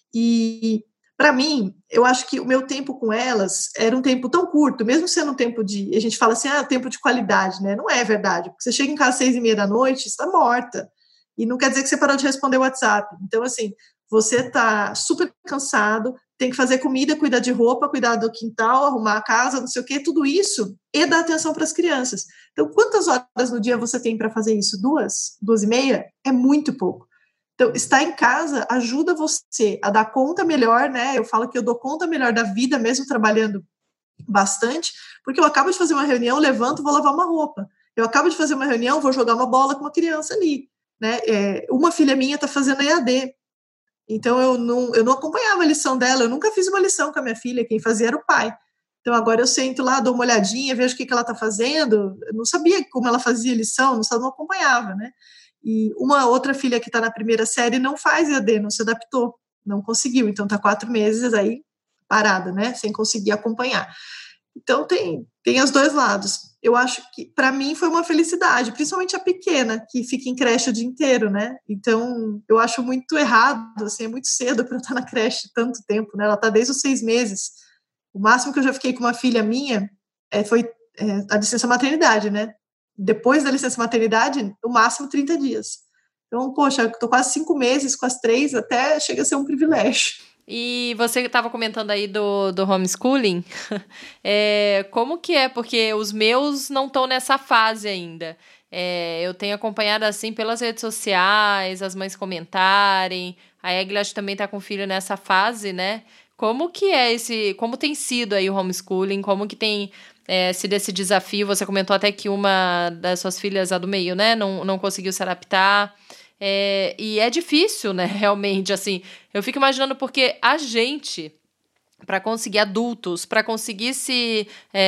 E, para mim, eu acho que o meu tempo com elas era um tempo tão curto, mesmo sendo um tempo de, a gente fala assim, ah, tempo de qualidade, né, não é verdade, porque você chega em casa às seis e meia da noite, você está morta, e não quer dizer que você parou de responder o WhatsApp, então assim, você está super cansado, tem que fazer comida, cuidar de roupa, cuidar do quintal, arrumar a casa, não sei o quê, tudo isso, e dar atenção para as crianças. Então, quantas horas no dia você tem para fazer isso? Duas? Duas e meia? É muito pouco. Então, estar em casa ajuda você a dar conta melhor, né? Eu falo que eu dou conta melhor da vida, mesmo trabalhando bastante, porque eu acabo de fazer uma reunião, levanto, vou lavar uma roupa. Eu acabo de fazer uma reunião, vou jogar uma bola com uma criança ali, né? É, uma filha minha está fazendo E A D, então eu não, eu não acompanhava a lição dela, eu nunca fiz uma lição com a minha filha, quem fazia era o pai. Então agora eu sento lá, dou uma olhadinha, vejo o que, que ela está fazendo, eu não sabia como ela fazia lição, não, não acompanhava, né? E uma outra filha que está na primeira série não faz E A D, não se adaptou, não conseguiu, então está quatro meses aí parada, né? Sem conseguir acompanhar. Então tem, tem os dois lados. Eu acho que, para mim, foi uma felicidade, principalmente a pequena, que fica em creche o dia inteiro, né? Então, eu acho muito errado, assim, é muito cedo para eu estar na creche tanto tempo, né? Ela está desde os seis meses. O máximo que eu já fiquei com uma filha minha é, foi é, a licença maternidade, né? Depois da licença maternidade, o máximo trinta dias. Então, poxa, eu estou quase cinco meses com as três, até chega a ser um privilégio. E você estava comentando aí do, do homeschooling, é, como que é? Porque os meus não estão nessa fase ainda. É, eu tenho acompanhado assim pelas redes sociais, as mães comentarem, a Egli também está com o filho nessa fase, né? Como que é esse, como tem sido aí o homeschooling, como que tem é, sido esse desafio? Você comentou até que uma das suas filhas, a do meio, né, não, não conseguiu se adaptar. É, e é difícil, né, realmente, assim, eu fico imaginando porque a gente, para conseguir adultos, para conseguir se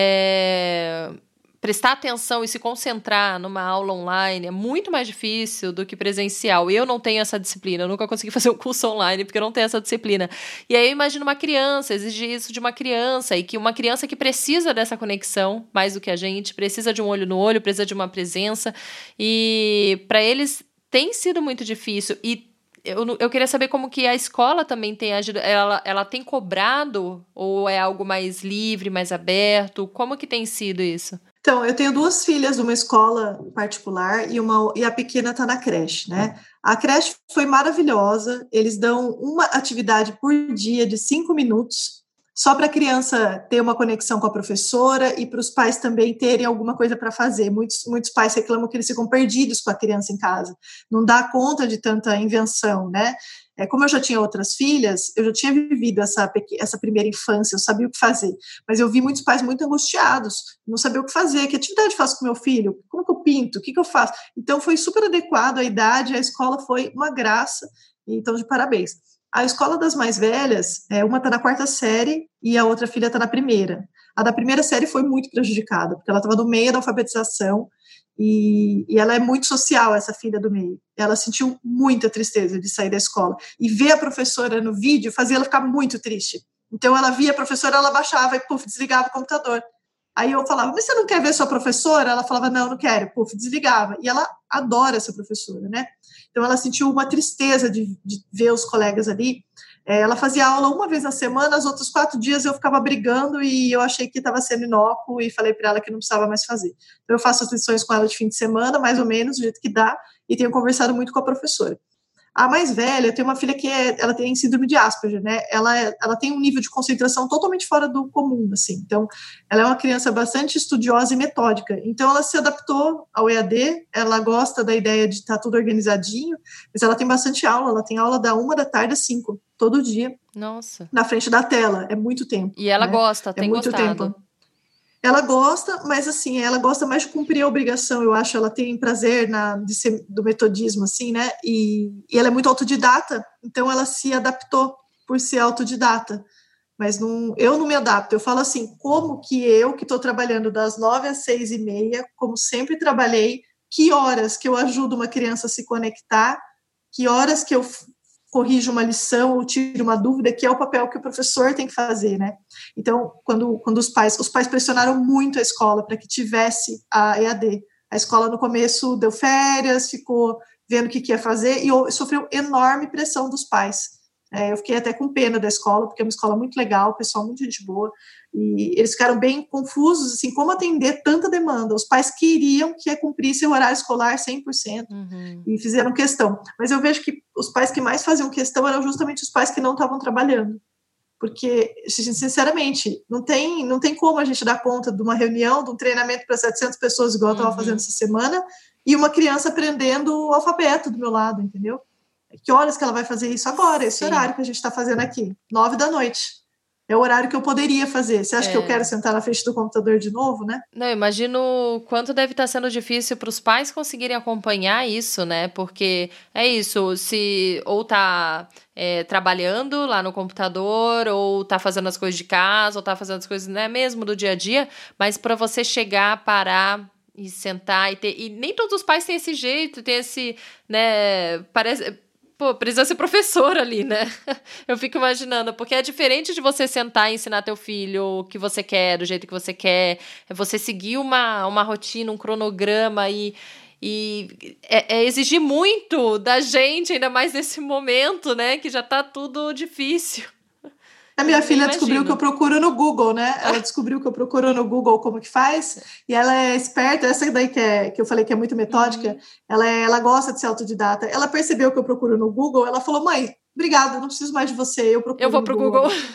é, prestar atenção e se concentrar numa aula online é muito mais difícil do que presencial. Eu não tenho essa disciplina, eu nunca consegui fazer um curso online porque eu não tenho essa disciplina. E aí eu imagino uma criança, exigir isso de uma criança, e que uma criança que precisa dessa conexão, mais do que a gente, precisa de um olho no olho, precisa de uma presença, e para eles tem sido muito difícil. E eu, eu queria saber como que a escola também tem agido. Ela, ela tem cobrado ou é algo mais livre, mais aberto? Como que tem sido isso? Então, eu tenho duas filhas de uma escola particular e, uma, e a pequena está na creche, né? A creche foi maravilhosa. Eles dão uma atividade por dia de cinco minutos, só para a criança ter uma conexão com a professora e para os pais também terem alguma coisa para fazer. Muitos, muitos pais reclamam que eles ficam perdidos com a criança em casa, não dá conta de tanta invenção, né? É, como eu já tinha outras filhas, eu já tinha vivido essa, essa primeira infância, eu sabia o que fazer, mas eu vi muitos pais muito angustiados, não sabia o que fazer, que atividade eu faço com meu filho, como que eu pinto, o que que eu faço? Então foi super adequado à idade, a escola foi uma graça, Então, de parabéns. A escola das mais velhas, é, uma está na quarta série e a outra filha está na primeira. A da primeira série foi muito prejudicada, porque ela estava no meio da alfabetização e, e ela é muito social, essa filha do meio. Ela sentiu muita tristeza de sair da escola. E ver a professora no vídeo fazia ela ficar muito triste. Então, ela via a professora, ela baixava e, puf, desligava o computador. Aí eu falava, mas você não quer ver sua professora? Ela falava, não, não quero. Puf, desligava. E ela adora essa professora, né? Então, ela sentiu uma tristeza de, de ver os colegas ali. É, ela fazia aula uma vez na semana, os outros quatro dias eu ficava brigando e eu achei que estava sendo inócuo e falei para ela que não precisava mais fazer. Então, eu faço as lições com ela de fim de semana, mais ou menos, do jeito que dá, e tenho conversado muito com a professora. A mais velha, tem uma filha que é, ela tem síndrome de Asperger, né? Ela, é, ela tem um nível de concentração totalmente fora do comum, assim. Então, ela é uma criança bastante estudiosa e metódica. Então, ela se adaptou ao E A D, ela gosta da ideia de estar tudo organizadinho, mas ela tem bastante aula. Ela tem aula da uma da tarde às cinco, todo dia. Nossa. Na frente da tela. É muito tempo. E ela né? gosta, tem é muito gostado. Tempo. Ela gosta, mas assim, ela gosta mais de cumprir a obrigação, eu acho, ela tem prazer na, de ser, do metodismo, assim, né, e, e ela é muito autodidata, então ela se adaptou por ser autodidata, mas não, eu não me adapto, eu falo assim, como que eu, que estou trabalhando das nove às seis e meia, como sempre trabalhei, que horas que eu ajudo uma criança a se conectar, que horas que eu corrijo uma lição ou tiro uma dúvida, que é o papel que o professor tem que fazer, né? Então, quando, quando os pais, os pais pressionaram muito a escola para que tivesse a E A D. A escola, no começo, deu férias, ficou vendo o que, que ia fazer e sofreu enorme pressão dos pais. É, eu fiquei até com pena da escola, porque é uma escola muito legal, pessoal muito gente boa, e eles ficaram bem confusos, assim, como atender tanta demanda. Os pais queriam que cumprisse o horário escolar cem por cento, uhum. E fizeram questão. Mas eu vejo que os pais que mais faziam questão eram justamente os pais que não estavam trabalhando. Porque, sinceramente, não tem, não tem como a gente dar conta de uma reunião, de um treinamento para setecentas pessoas, igual eu estava uhum. fazendo essa semana, e uma criança aprendendo o alfabeto do meu lado, entendeu? Que horas que ela vai fazer isso agora? Esse Sim. horário que a gente está fazendo aqui, nove da noite. É o horário que eu poderia fazer. Você acha é. que eu quero sentar na frente do computador de novo, né? Não, imagino o quanto deve estar sendo difícil para os pais conseguirem acompanhar isso, né? Porque é isso, se ou tá é, trabalhando lá no computador, ou tá fazendo as coisas de casa, ou tá fazendo as coisas, né, mesmo do dia a dia, mas para você chegar, parar e sentar e ter... E nem todos os pais têm esse jeito, tem esse, né, parece... Pô, precisa ser professor ali, né? Eu fico imaginando, porque é diferente de você sentar e ensinar teu filho o que você quer, do jeito que você quer, é você seguir uma, uma rotina, um cronograma e, e é, é exigir muito da gente, ainda mais nesse momento, né? Que já tá tudo difícil. A minha filha imagino. descobriu que eu procuro no Google, né? Ela descobriu que eu procuro no Google como que faz, e ela é esperta, essa daí que, é, que eu falei que é muito metódica, uhum. ela, é, ela gosta de ser autodidata. Ela percebeu que eu procuro no Google, ela falou, mãe, obrigada, não preciso mais de você, eu procuro Eu vou no pro Google. Google.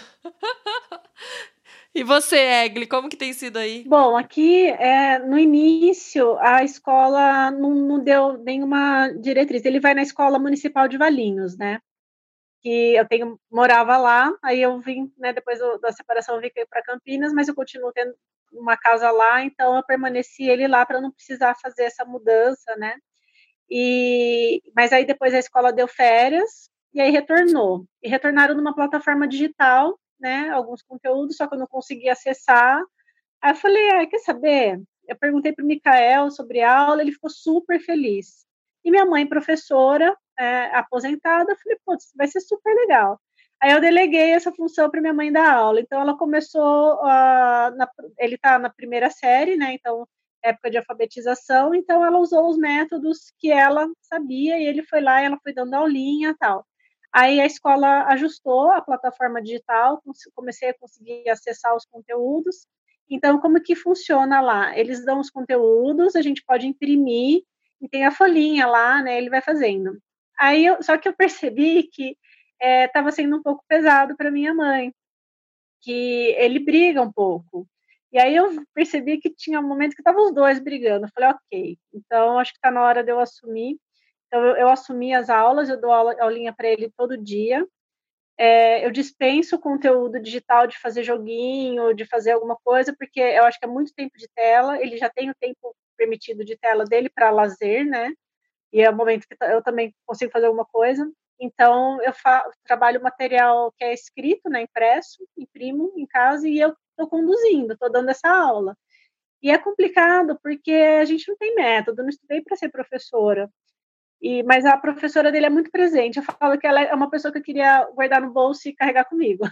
E você, Egli, como que tem sido aí? Bom, aqui, é, no início, a escola não, não deu nenhuma diretriz. Ele vai na Escola Municipal de Valinhos, né? Que eu tenho, morava lá, aí eu vim, né, depois do, da separação eu vim para Campinas, mas eu continuo tendo uma casa lá, então eu permaneci ele lá para não precisar fazer essa mudança, né, e, mas aí depois a escola deu férias, e aí retornou, e retornaram numa plataforma digital, né, alguns conteúdos, só que eu não conseguia acessar, aí eu falei, ah, quer saber, eu perguntei para o Micael sobre a aula, ele ficou super feliz, e minha mãe, professora, É, aposentada, eu falei, putz, vai ser super legal. Aí eu deleguei essa função para minha mãe dar aula. Então ela começou, uh, na, ele está na primeira série, né? Então época de alfabetização. Então ela usou os métodos que ela sabia e ele foi lá e ela foi dando aulinha, tal. Aí a escola ajustou a plataforma digital, comecei a conseguir acessar os conteúdos. Então como que funciona lá? Eles dão os conteúdos, a gente pode imprimir e tem a folhinha lá, né? Ele vai fazendo. Aí eu, só que eu percebi que estava é, sendo um pouco pesado para minha mãe, que ele briga um pouco. E aí eu percebi que tinha um momento que estavam os dois brigando. Eu falei, ok, então acho que está na hora de eu assumir. Então eu, eu assumi as aulas, eu dou aula, aulinha para ele todo dia. É, eu dispenso o conteúdo digital de fazer joguinho, de fazer alguma coisa, porque eu acho que é muito tempo de tela, ele já tem o tempo permitido de tela dele para lazer, né? E é o momento que eu também consigo fazer alguma coisa. Então, eu fa- trabalho material que é escrito, né, impresso, imprimo em casa e eu estou conduzindo, estou dando essa aula. E é complicado porque a gente não tem método, não estudei para ser professora. E, mas a professora dele é muito presente. Eu falo que ela é uma pessoa que eu queria guardar no bolso e carregar comigo.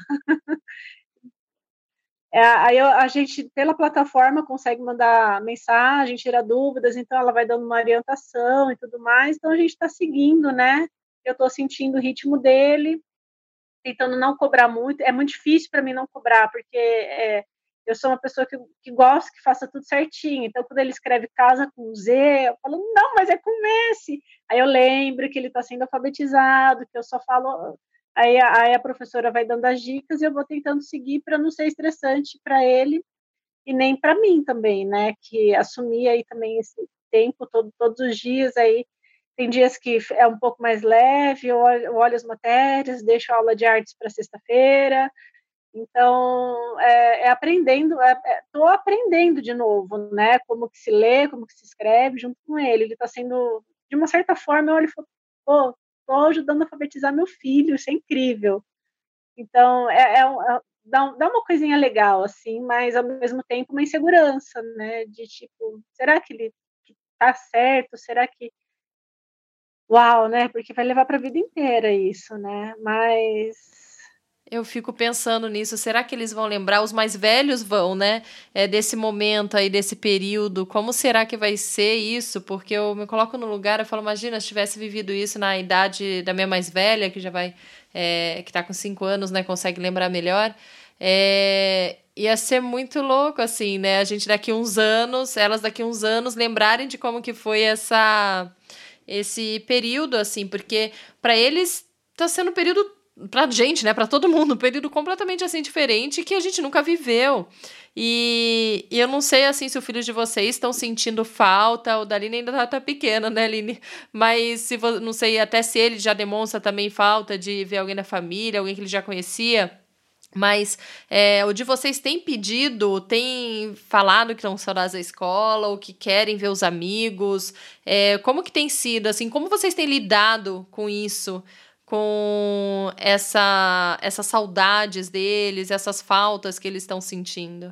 É, aí eu, a gente, pela plataforma, consegue mandar mensagem, tirar dúvidas, então ela vai dando uma orientação e tudo mais. Então a gente está seguindo, né? Eu estou sentindo o ritmo dele, tentando não cobrar muito. É muito difícil para mim não cobrar, porque é, eu sou uma pessoa que, que gosta que faça tudo certinho. Então, quando ele escreve casa com Z, eu falo, não, mas é com S. Aí eu lembro que ele está sendo alfabetizado, que eu só falo. Aí a, aí a professora vai dando as dicas e eu vou tentando seguir para não ser estressante para ele e nem para mim também, né? Que assumir aí também esse tempo todo, todos os dias aí. Tem dias que é um pouco mais leve, eu olho, eu olho as matérias, deixo a aula de artes para sexta-feira. Então, é, é aprendendo, estou é, aprendendo de novo, né? Como que se lê, como que se escreve junto com ele. Ele está sendo, de uma certa forma, eu olho e falo, pô, estou ajudando a alfabetizar meu filho, isso é incrível. Então, é, é, é, dá, dá uma coisinha legal, assim, mas ao mesmo tempo uma insegurança, né? De tipo, será que ele está certo? Será que uau, né? Porque vai levar para a vida inteira isso, né? Mas eu fico pensando nisso. Será que eles vão lembrar? Os mais velhos vão, né? É, desse momento aí, desse período. Como será que vai ser isso? Porque eu me coloco no lugar, eu falo, imagina, se tivesse vivido isso na idade da minha mais velha, que já vai, é, que tá com cinco anos, né? Consegue lembrar melhor. É, ia ser muito louco, assim, né? A gente daqui uns anos, elas daqui uns anos lembrarem de como que foi essa, esse período, assim, porque para eles tá sendo um período, pra gente, né, pra todo mundo, um período completamente, assim, diferente que a gente nunca viveu. E, e eu não sei, assim, se os filhos de vocês estão sentindo falta, o da Aline ainda tá, tá pequena, né, Aline? Mas se não sei até se ele já demonstra também falta de ver alguém da família, alguém que ele já conhecia. Mas é, o de vocês tem pedido, tem falado que estão saudades da escola, ou que querem ver os amigos? É, como que tem sido, assim, como vocês têm lidado com isso? Com essa, essas saudades deles, essas faltas que eles estão sentindo?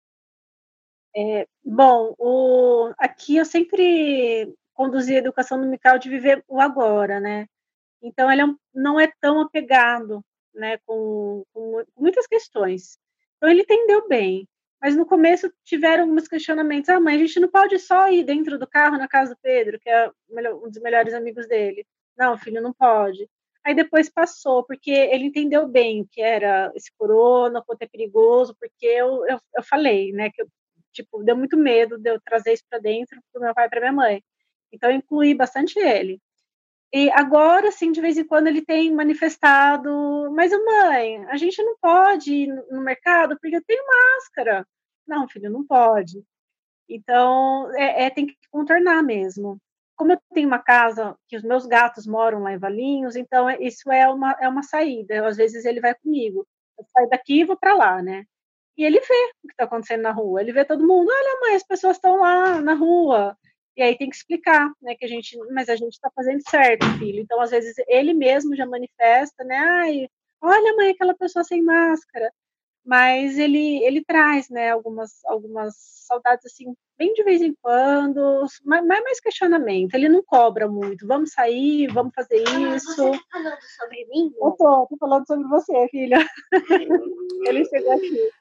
É, bom, o, aqui eu sempre conduzi a educação dominical de viver o agora, né? Então ele é um, não é tão apegado, né, com, com muitas questões. Então ele entendeu bem, mas no começo tiveram alguns questionamentos. Ah, mãe, a gente não pode só ir dentro do carro na casa do Pedro, que é um dos melhores amigos dele. Não, filho, não pode. Aí depois passou, porque ele entendeu bem o que era esse corona, quanto é perigoso, porque eu, eu, eu falei, né, que eu, tipo, deu muito medo de eu trazer isso para dentro para meu pai e para minha mãe. Então eu incluí bastante ele. E agora, sim, de vez em quando ele tem manifestado, mas mãe, a gente não pode ir no mercado porque eu tenho máscara. Não, filho, não pode. Então, é, é tem que contornar mesmo. Como eu tenho uma casa que os meus gatos moram lá em Valinhos, então isso é uma, é uma saída. Às vezes ele vai comigo. Eu saio daqui e vou para lá, né? E ele vê o que está acontecendo na rua. Ele vê todo mundo. Olha, mãe, as pessoas estão lá na rua. E aí tem que explicar, né, que a gente, mas a gente está fazendo certo, filho. Então, às vezes, ele mesmo já manifesta, né, ai, olha, mãe, aquela pessoa sem máscara. Mas ele, ele traz, né, algumas, algumas saudades, assim, bem de vez em quando, mais, mais questionamento. Ele não cobra muito. Vamos sair, vamos fazer isso. Você tá falando sobre mim? Eu tô, tô falando sobre você, filha. Ele chegou aqui.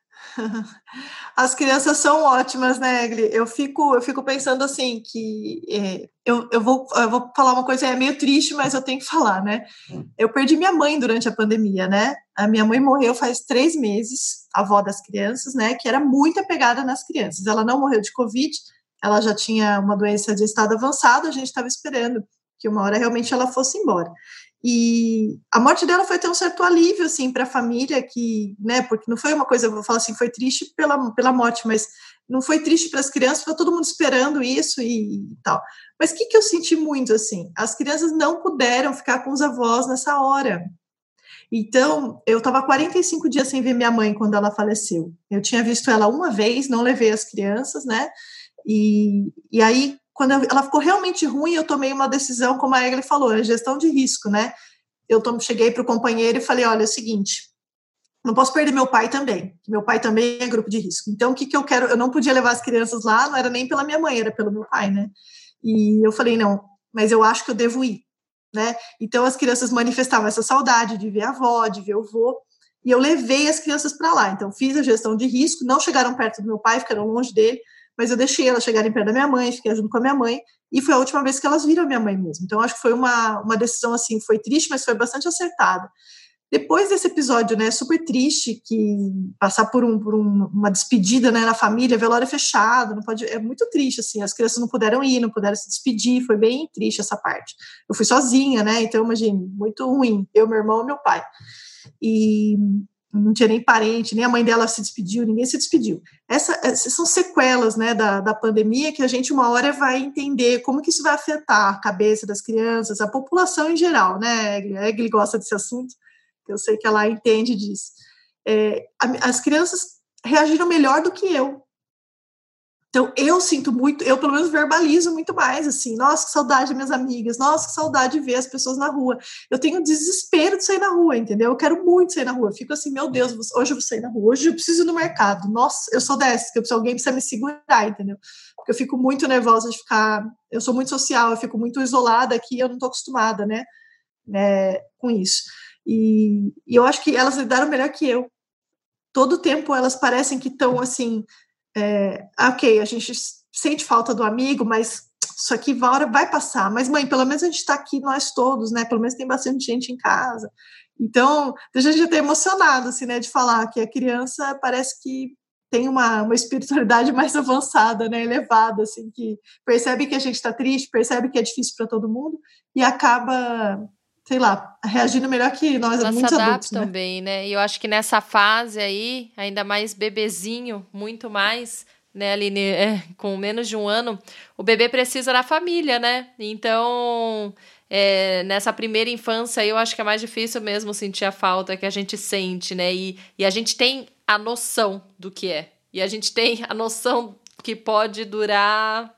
As crianças são ótimas, né, Egli? Eu fico, eu fico pensando assim, que é, eu, eu, vou, eu vou falar uma coisa, é meio triste, mas eu tenho que falar, né? Eu perdi minha mãe durante a pandemia, né? A minha mãe morreu faz três meses, avó das crianças, né? Que era muito apegada nas crianças. Ela não morreu de Covid, ela já tinha uma doença de estado avançado, a gente estava esperando que uma hora realmente ela fosse embora. E a morte dela foi ter um certo alívio, assim, para a família, que, né, porque não foi uma coisa, eu vou falar assim, foi triste pela, pela morte, mas não foi triste para as crianças, foi todo mundo esperando isso e, e tal. Mas o que, que eu senti muito, assim? As crianças não puderam ficar com os avós nessa hora. Então, eu estava quarenta e cinco dias sem ver minha mãe quando ela faleceu. Eu tinha visto ela uma vez, não levei as crianças, né? E, e aí, quando ela ficou realmente ruim, eu tomei uma decisão, como a Egli falou, é gestão de risco, né? eu tô, cheguei para o companheiro e falei, olha, é o seguinte, não posso perder meu pai também, meu pai também é grupo de risco. Então, o que que eu quero? Eu não podia levar as crianças lá, não era nem pela minha mãe, era pelo meu pai, né? E eu falei, não, mas eu acho que eu devo ir, né? Então, as crianças manifestavam essa saudade de ver a avó, de ver o vô, e eu levei as crianças para lá. Então, fiz a gestão de risco, não chegaram perto do meu pai, ficaram longe dele, mas eu deixei elas chegarem perto da minha mãe, fiquei junto com a minha mãe, e foi a última vez que elas viram a minha mãe mesmo. Então, acho que foi uma, uma decisão, assim, foi triste, mas foi bastante acertada. Depois desse episódio, né, super triste, que passar por, um, por um, uma despedida, né, na família, velório fechado, não pode, é muito triste, assim, as crianças não puderam ir, não puderam se despedir, foi bem triste essa parte. Eu fui sozinha, né, então, imagine, muito ruim, eu, meu irmão e meu pai. E não tinha nem parente, nem a mãe dela se despediu, ninguém se despediu. Essa, essas são sequelas, né, da, da pandemia que a gente uma hora vai entender como que isso vai afetar a cabeça das crianças, a população em geral, né, Egli? A Egli gosta desse assunto, eu sei que ela entende disso. É, as crianças reagiram melhor do que eu. Então, eu sinto muito, eu pelo menos verbalizo muito mais, assim, nossa, que saudade das minhas amigas, nossa, que saudade de ver as pessoas na rua. Eu tenho desespero de sair na rua, entendeu? Eu quero muito sair na rua. Eu fico assim, meu Deus, hoje eu vou sair na rua, hoje eu preciso ir no mercado. Nossa, eu sou dessa, que alguém precisa me segurar, entendeu? Porque eu fico muito nervosa de ficar, eu sou muito social, eu fico muito isolada aqui, eu não tô acostumada, né, né com isso. E, e eu acho que elas lidaram melhor que eu. Todo o tempo elas parecem que estão assim, é, ok, a gente sente falta do amigo, mas isso aqui uma hora vai passar. Mas, mãe, pelo menos a gente está aqui nós todos, né? Pelo menos tem bastante gente em casa. Então, a gente já está emocionado, assim, né? De falar que a criança parece que tem uma, uma espiritualidade mais avançada, né? Elevada, assim, que percebe que a gente está triste, percebe que é difícil para todo mundo e acaba, sei lá, reagindo melhor que nós, Elas muitos se adaptam adultos, né? bem, né? E eu acho que nessa fase aí, ainda mais bebezinho, muito mais, né, Aline, é, com menos de um ano, o bebê precisa da família, né? Então, é, nessa primeira infância aí, eu acho que é mais difícil mesmo sentir a falta que a gente sente, né? E, e a gente tem a noção do que é. E a gente tem a noção que pode durar,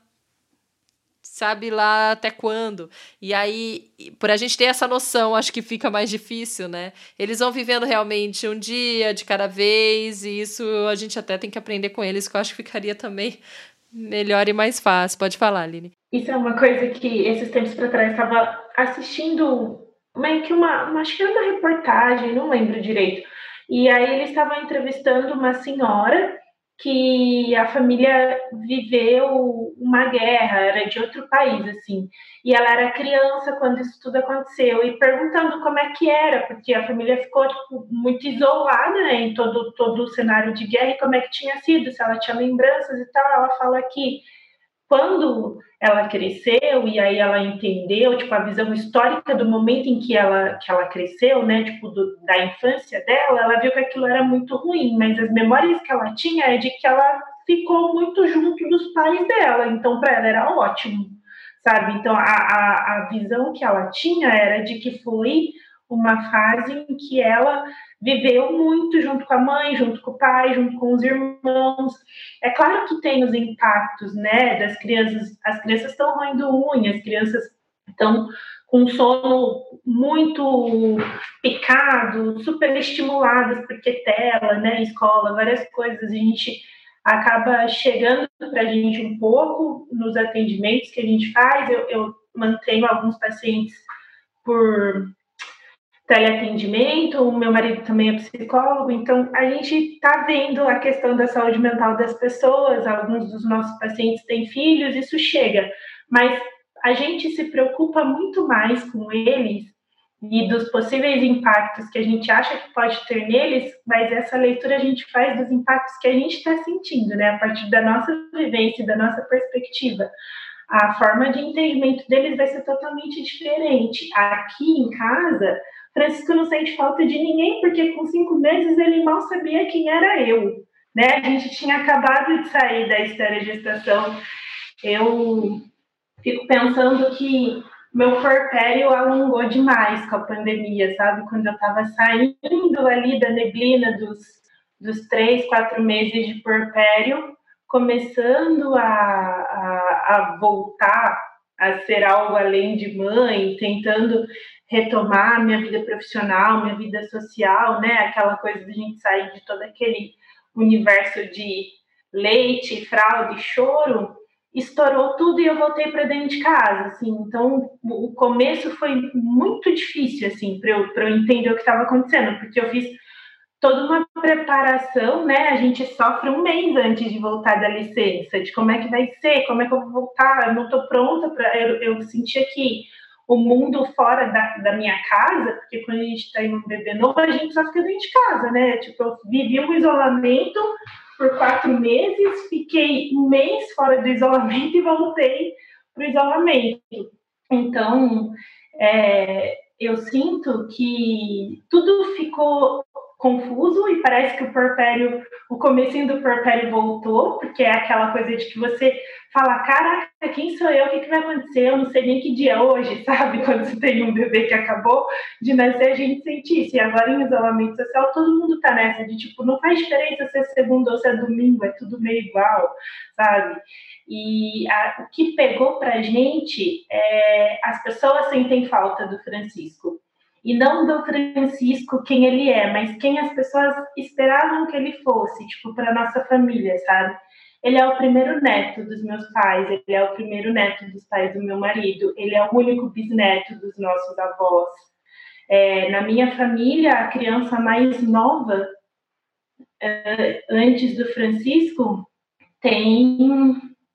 sabe lá até quando. E aí, por a gente ter essa noção, acho que fica mais difícil, né? Eles vão vivendo realmente um dia de cada vez, e isso a gente até tem que aprender com eles, que eu acho que ficaria também melhor e mais fácil. Pode falar, Aline. Isso é uma coisa que, esses tempos para trás, estava assistindo meio que uma, uma, acho que era uma reportagem, não lembro direito. E aí eles estavam entrevistando uma senhora que a família viveu uma guerra, era de outro país, assim, e ela era criança quando isso tudo aconteceu, e perguntando como é que era, porque a família ficou tipo, muito isolada, né, em todo, todo o cenário de guerra, e como é que tinha sido, se ela tinha lembranças e tal. Ela fala que quando ela cresceu, e aí ela entendeu, tipo, a visão histórica do momento em que ela, que ela cresceu, né, tipo, do, da infância dela, ela viu que aquilo era muito ruim, mas as memórias que ela tinha é de que ela ficou muito junto dos pais dela, então para ela era ótimo, sabe? Então a, a, a visão que ela tinha era de que foi uma fase em que ela viveu muito junto com a mãe, junto com o pai, junto com os irmãos. É claro que tem os impactos, né, das crianças. As crianças estão roendo unha, as crianças estão com sono muito picado, super estimuladas, porque tela, né, escola, várias coisas. A gente acaba chegando para a gente um pouco nos atendimentos que a gente faz. Eu, eu mantenho alguns pacientes por teleatendimento, o meu marido também é psicólogo, então a gente está vendo a questão da saúde mental das pessoas, alguns dos nossos pacientes têm filhos, isso chega, mas a gente se preocupa muito mais com eles e dos possíveis impactos que a gente acha que pode ter neles, mas essa leitura a gente faz dos impactos que a gente está sentindo, né, a partir da nossa vivência, da nossa perspectiva. A forma de entendimento deles vai ser totalmente diferente. Aqui em casa, Francisco não sente falta de ninguém, porque com cinco meses ele mal sabia quem era eu, né? A gente tinha acabado de sair da esterogestação. Eu fico pensando que meu puerpério alongou demais com a pandemia, sabe? Quando eu estava saindo ali da neblina dos, dos três, quatro meses de puerpério, começando a, a, a voltar a ser algo além de mãe, tentando retomar minha vida profissional, minha vida social, né? Aquela coisa de a gente sair de todo aquele universo de leite, fralde, choro, estourou tudo e eu voltei para dentro de casa, assim. Então, o começo foi muito difícil, assim, para eu, para eu entender o que estava acontecendo, porque eu fiz toda uma preparação, né? A gente sofre um mês antes de voltar da licença, de como é que vai ser, como é que eu vou voltar, eu não estou pronta para... Eu, eu sentia que o mundo fora da, da minha casa, porque quando a gente está em um bebê novo, a gente só fica dentro de casa, né? Tipo, eu vivi um isolamento por quatro meses, fiquei um mês fora do isolamento e voltei para o isolamento. Então, é, eu sinto que tudo ficou confuso e parece que o puerpério, o comecinho do puerpério voltou, porque é aquela coisa de que você fala, caraca, quem sou eu? O que, que vai acontecer? Eu não sei nem que dia é hoje, sabe? Quando você tem um bebê que acabou de nascer, a gente sente isso. E agora em isolamento social, todo mundo tá nessa de tipo, não faz diferença se é segunda ou se é domingo, é tudo meio igual, sabe? E a, o que pegou pra gente é as pessoas sentem falta do Francisco. E não do Francisco quem ele é, mas quem as pessoas esperavam que ele fosse, tipo, para nossa família, sabe? Ele é o primeiro neto dos meus pais, ele é o primeiro neto dos pais do meu marido, ele é o único bisneto dos nossos avós. É, na minha família, a criança mais nova, é, antes do Francisco, tem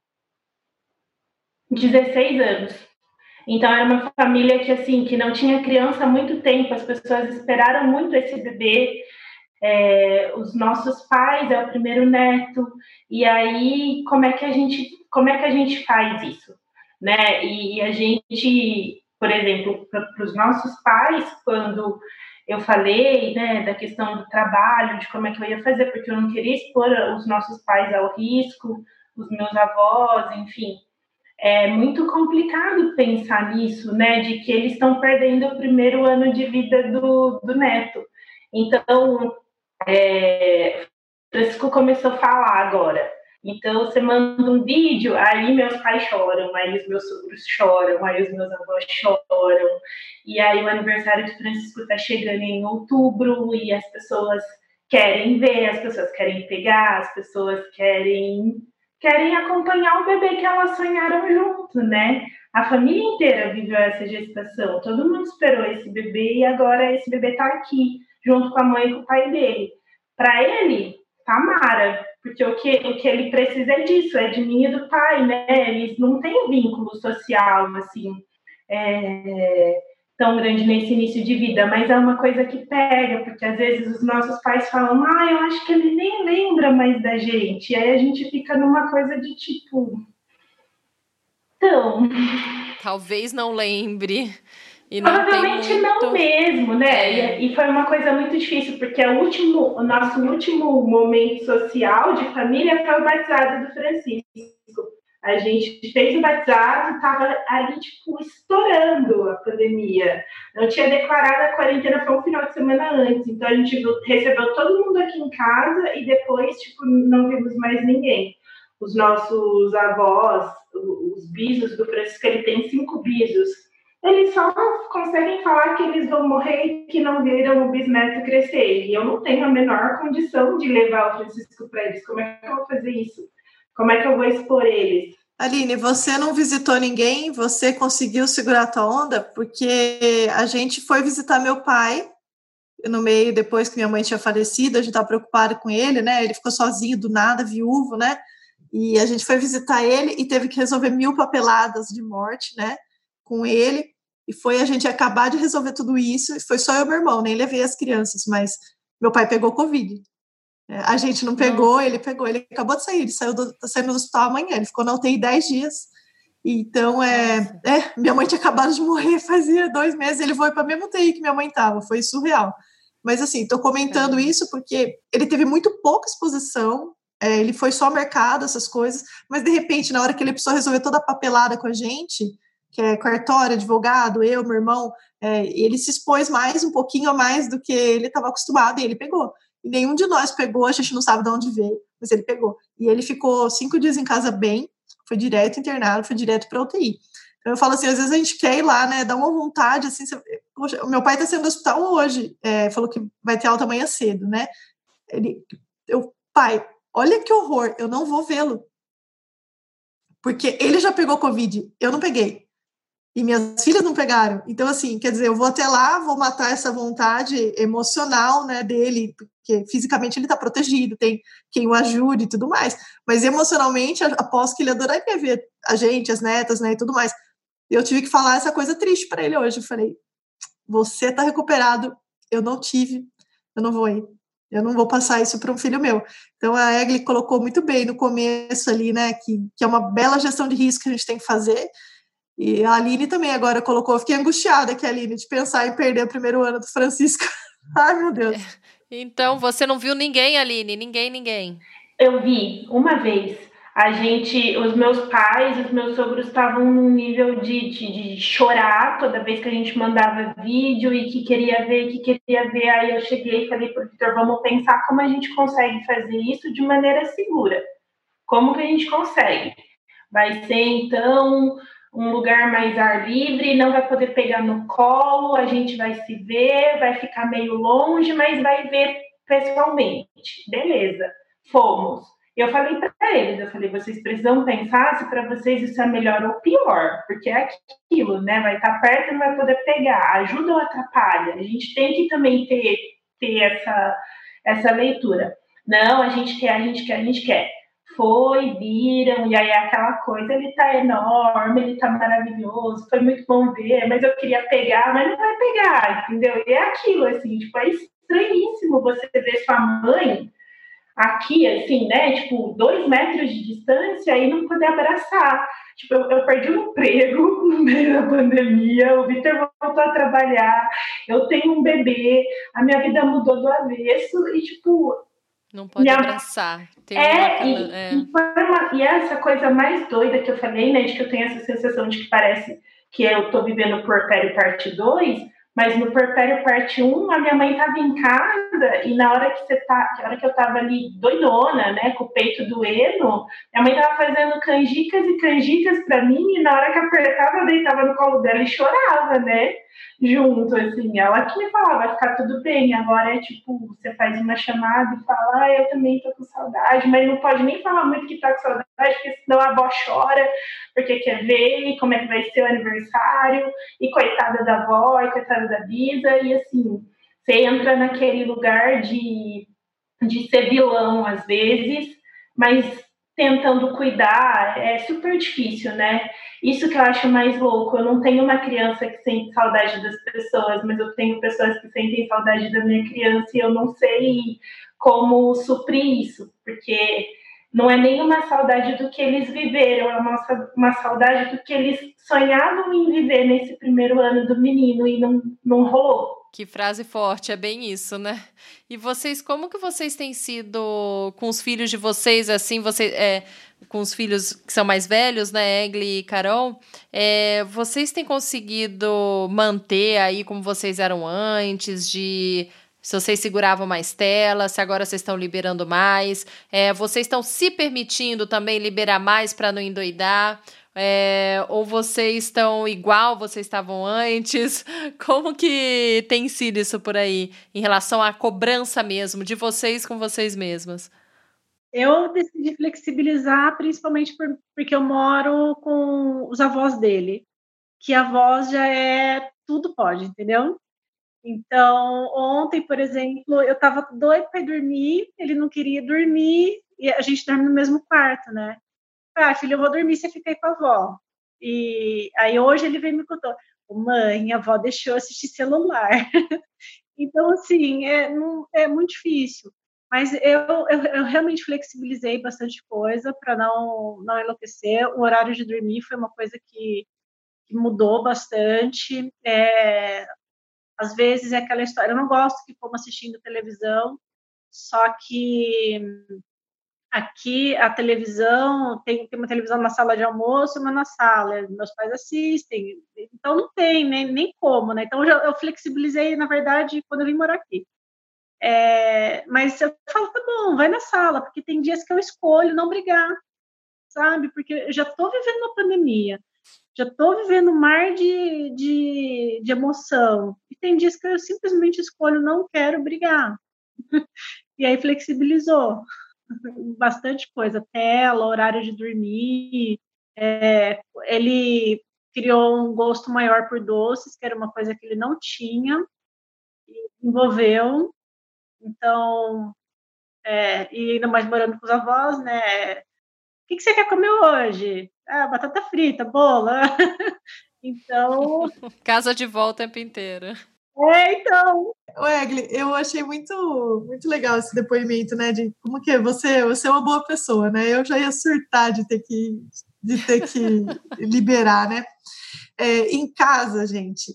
dezesseis anos. Então, era uma família que, assim, que não tinha criança há muito tempo, as pessoas esperaram muito esse bebê, é, os nossos pais é o primeiro neto, e aí, como é que a gente, como é que a gente faz isso? Né? E, e a gente, por exemplo, para os nossos pais, quando eu falei, né, da questão do trabalho, de como é que eu ia fazer, porque eu não queria expor os nossos pais ao risco, os meus avós, enfim, é muito complicado pensar nisso, né, de que eles estão perdendo o primeiro ano de vida do, do neto. Então, é, o Francisco começou a falar agora. Então, você manda um vídeo, aí meus pais choram, aí os meus sogros choram, aí os meus avós choram, e aí o aniversário do Francisco está chegando em outubro, e as pessoas querem ver, as pessoas querem pegar, as pessoas querem... querem acompanhar o bebê que elas sonharam junto, né? A família inteira viveu essa gestação, todo mundo esperou esse bebê e agora esse bebê tá aqui, junto com a mãe e com o pai dele. Para ele, tá mara, porque o que, o que ele precisa é disso, é de mim e do pai, né? Eles não têm vínculo social, assim, é, tão grande nesse início de vida, mas é uma coisa que pega, porque às vezes os nossos pais falam, ah, eu acho que ele nem lembra mais da gente, e aí a gente fica numa coisa de tipo, então... Talvez não lembre, e não provavelmente tem muito... não mesmo, né, é. e, e foi uma coisa muito difícil, porque o, último, o nosso último momento social de família foi o batizado do Francisco. A gente fez o batizado, estava ali, tipo, estourando a pandemia. Não tinha declarado a quarentena, foi um final de semana antes. Então, a gente recebeu todo mundo aqui em casa e depois, tipo, não vimos mais ninguém. Os nossos avós, os bisos do Francisco, ele tem cinco bisos. Eles só conseguem falar que eles vão morrer e que não viram o bisneto crescer. E eu não tenho a menor condição de levar o Francisco para eles. Como é que eu vou fazer isso? Como é que eu vou expor eles? Aline, você não visitou ninguém, você conseguiu segurar a tua onda, porque a gente foi visitar meu pai no meio, depois que minha mãe tinha falecido, a gente estava preocupado com ele, né? Ele ficou sozinho do nada, viúvo, né? E a gente foi visitar ele e teve que resolver mil papeladas de morte, né? Com ele. E foi a gente acabar de resolver tudo isso. E foi só eu e meu irmão, nem levei as crianças, mas meu pai pegou Covid. A gente não pegou, Nossa. ele pegou, ele acabou de sair, ele saiu do, tá saindo do hospital amanhã, ele ficou na U T I dez dias, então é, é, minha mãe tinha acabado de morrer, fazia dois meses, ele foi para a mesma U T I que minha mãe estava, foi surreal, mas assim, tô comentando é. isso porque ele teve muito pouca exposição, é, ele foi só ao mercado, essas coisas, mas de repente, na hora que ele precisou resolver toda a papelada com a gente, que é cartório, advogado, eu, meu irmão, é, ele se expôs mais, um pouquinho a mais do que ele estava acostumado, e ele pegou. E nenhum de nós pegou, a gente não sabe de onde veio, mas ele pegou. E ele ficou cinco dias em casa bem, foi direto internado, foi direto para a U T I. Eu falo assim, às vezes a gente quer ir lá, né? Dá uma vontade, assim. Você... Poxa, o meu pai está saindo do hospital hoje. É, falou que vai ter alta amanhã cedo, né? Ele, eu, pai, olha que horror, eu não vou vê-lo. Porque ele já pegou Covid, eu não peguei. E minhas filhas não pegaram. Então, assim, quer dizer, eu vou até lá, vou matar essa vontade emocional, né, dele, porque fisicamente ele está protegido, tem quem o ajude e tudo mais. Mas emocionalmente, aposto que ele adoraria ver a gente, as netas, né, e tudo mais. Eu tive que falar essa coisa triste para ele hoje. Eu falei, você está recuperado, eu não tive, eu não vou ir. Eu não vou passar isso para um filho meu. Então, a Egli colocou muito bem no começo ali, né, que, que é uma bela gestão de risco que a gente tem que fazer. E a Aline também agora colocou, eu fiquei angustiada aqui, Aline, de pensar em perder o primeiro ano do Francisco. Ai, meu Deus. Então, você não viu ninguém, Aline? Ninguém, ninguém. Eu vi uma vez. A gente, os meus pais, os meus sogros estavam num nível de, de, de chorar toda vez que a gente mandava vídeo e que queria ver, que queria ver. Aí eu cheguei e falei para o Vitor, vamos pensar como a gente consegue fazer isso de maneira segura. Como que a gente consegue? Vai ser, então, um lugar mais ar livre, não vai poder pegar no colo, a gente vai se ver, vai ficar meio longe, mas vai ver pessoalmente. Beleza, fomos. Eu falei para eles, eu falei, vocês precisam pensar se para vocês isso é melhor ou pior, porque é aquilo, né? Vai estar perto e não vai poder pegar, ajuda ou atrapalha? A gente tem que também ter, ter essa, essa leitura. Não, a gente quer, a gente quer, a gente quer. Foi, viram, e aí aquela coisa, ele tá enorme, ele tá maravilhoso, foi muito bom ver, mas eu queria pegar, mas não vai pegar, entendeu? E é aquilo, assim, tipo, é estranhíssimo você ver sua mãe aqui, assim, né, tipo, dois metros de distância e não poder abraçar. Tipo, eu, eu perdi o emprego no meio da pandemia, o Vitor voltou a trabalhar, eu tenho um bebê, a minha vida mudou do avesso e, tipo... Não pode minha... abraçar. Tem é, uma... e, é. E, foi uma... e essa coisa mais doida que eu falei, né, de que eu tenho essa sensação de que parece que eu tô vivendo o Puerpério parte dois, mas no Puerpério parte um, a minha mãe estava em casa e na hora que você tá, na hora que eu estava ali doidona, né, com o peito doendo, minha mãe estava fazendo canjicas e canjicas para mim e na hora que apertava, eu deitava no colo dela e chorava, né, junto, assim, ela que me falava, vai ficar tudo bem, agora é tipo, você faz uma chamada e fala, ah, eu também tô com saudade, mas não pode nem falar muito que tá com saudade, porque senão a avó chora, porque quer ver, e como é que vai ser o aniversário, e coitada da avó, e coitada da Bisa, e assim, você entra naquele lugar de, de ser vilão às vezes, mas tentando cuidar, é super difícil, né? Isso que eu acho mais louco, eu não tenho uma criança que sente saudade das pessoas, mas eu tenho pessoas que sentem saudade da minha criança e eu não sei como suprir isso, porque não é nem uma saudade do que eles viveram, é uma, uma saudade do que eles sonhavam em viver nesse primeiro ano do menino e não, não rolou. Que frase forte, é bem isso, né? E vocês, como que vocês têm sido com os filhos de vocês, assim, você, é, com os filhos que são mais velhos, né, Egli e Carol, é, vocês têm conseguido manter aí como vocês eram antes, de... se vocês seguravam mais tela, se agora vocês estão liberando mais, é, vocês estão se permitindo também liberar mais para não endoidar, é, ou vocês estão igual vocês estavam antes? Como que tem sido isso por aí, em relação à cobrança mesmo, de vocês com vocês mesmas? Eu decidi flexibilizar, principalmente por, porque eu moro com os avós dele, que a voz já é tudo pode, entendeu? Então, ontem, por exemplo, eu estava doida para dormir, ele não queria dormir, e a gente dorme no mesmo quarto, né? Ah, filho, eu vou dormir, você fica aí com a avó. E aí hoje ele veio me contar, mãe, a avó deixou eu assistir celular. Então, assim, é, não, é muito difícil. Mas eu, eu, eu realmente flexibilizei bastante coisa para não, não enlouquecer. O horário de dormir foi uma coisa que, que mudou bastante. É... Às vezes é aquela história, eu não gosto que como assistindo televisão, só que aqui a televisão, tem, tem uma televisão na sala de almoço e uma na sala, meus pais assistem, então não tem nem, nem como, né? Então eu, eu flexibilizei, na verdade, quando eu vim morar aqui. É, mas eu falo, tá bom, vai na sala, porque tem dias que eu escolho não brigar, sabe? Porque eu já tô vivendo uma pandemia. já estou vivendo um mar de, de, de emoção. E tem dias que eu simplesmente escolho, não quero brigar. E aí flexibilizou bastante coisa, tela, horário de dormir. É, ele criou um gosto maior por doces, que era uma coisa que ele não tinha, e envolveu. Então, é, e ainda mais morando com os avós, né? O que, que você quer comer hoje? Ah, batata frita, bolo. Então... Casa de vó o tempo inteiro. É, então... Ô, Egli, eu achei muito, muito legal esse depoimento, né? De como que você, você é uma boa pessoa, né? Eu já ia surtar de ter que, de ter que liberar, né? É, em casa, gente,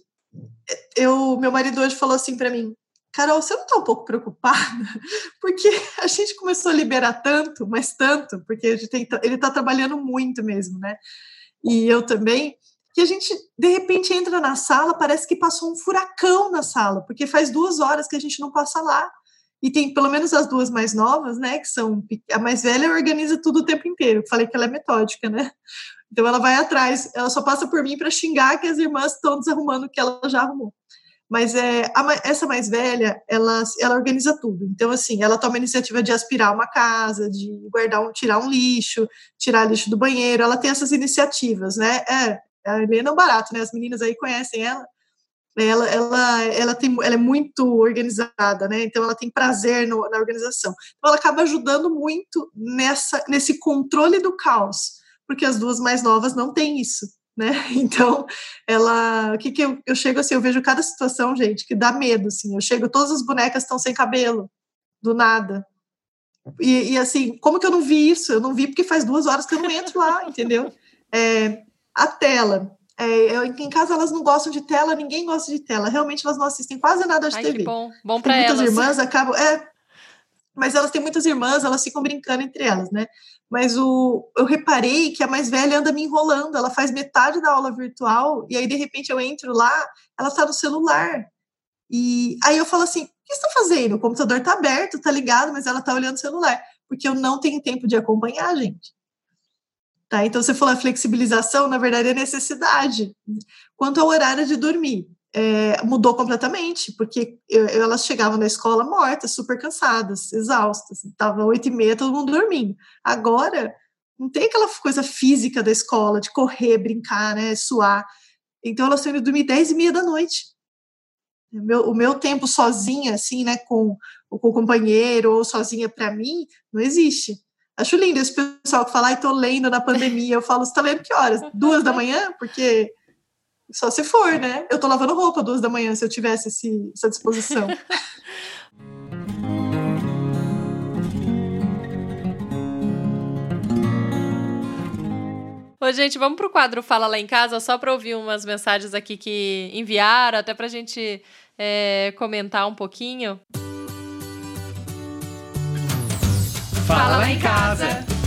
eu, meu marido hoje falou assim para mim: Carol, você não está um pouco preocupada? Porque a gente começou a liberar tanto, mas tanto, porque a gente tem, ele está trabalhando muito mesmo, né? E eu também, que a gente, de repente, entra na sala, parece que passou um furacão na sala, porque faz duas horas que a gente não passa lá. E tem pelo menos as duas mais novas, né? Que são, a mais velha organiza tudo o tempo inteiro. Eu falei que ela é metódica, né? Então ela vai atrás, ela só passa por mim para xingar que as irmãs estão desarrumando o que ela já arrumou. Mas é, a, essa mais velha, ela, ela organiza tudo. Então, assim, ela toma a iniciativa de aspirar uma casa, de guardar um, tirar um lixo, tirar lixo do banheiro. Ela tem essas iniciativas, né? É, a Helena é um barato, né? As meninas aí conhecem ela. Ela, ela, ela, tem, ela é muito organizada, né? Então, ela tem prazer no, na organização. Então, ela acaba ajudando muito nessa, nesse controle do caos, porque as duas mais novas não têm isso. Né? Então, ela, o que que eu, eu chego assim, eu vejo cada situação, gente, que dá medo, assim, eu chego, todas as bonecas estão sem cabelo, do nada, e, e assim, como que eu não vi isso? Eu não vi porque faz duas horas que eu não entro lá, entendeu? É, a tela, é, eu, em casa elas não gostam de tela, ninguém gosta de tela, realmente elas não assistem quase nada de Ai, T V. Que bom, bom para elas. Muitas elas. irmãs acabam, é, mas elas têm muitas irmãs, elas ficam brincando entre elas, né? Mas o, eu reparei que a mais velha anda me enrolando, ela faz metade da aula virtual, e aí, de repente, eu entro lá, ela está no celular. E aí eu falo assim, o que você está fazendo? O computador está aberto, está ligado, mas ela está olhando o celular. Porque eu não tenho tempo de acompanhar, gente. Tá? Então, você falou a flexibilização, na verdade, é necessidade. Quanto ao horário de dormir, É, mudou completamente, porque eu, elas chegavam na escola mortas, super cansadas, exaustas, estava oito e meia, todo mundo dormindo. Agora, não tem aquela coisa física da escola, de correr, brincar, né, suar. Então, elas estão indo dormir dez e meia da noite. O meu, o meu tempo sozinha, assim, né, com, com o companheiro, ou sozinha para mim, não existe. Acho lindo esse pessoal que fala, ai, tô lendo na pandemia. Eu falo, você tá lendo que horas? Duas da manhã? Porque... Só se for, né? Eu tô lavando roupa duas da manhã, se eu tivesse esse, essa disposição. Ô, gente, vamos pro quadro Fala Lá em Casa, só para ouvir umas mensagens aqui que enviaram, até pra gente é, comentar um pouquinho. Fala Lá em Casa.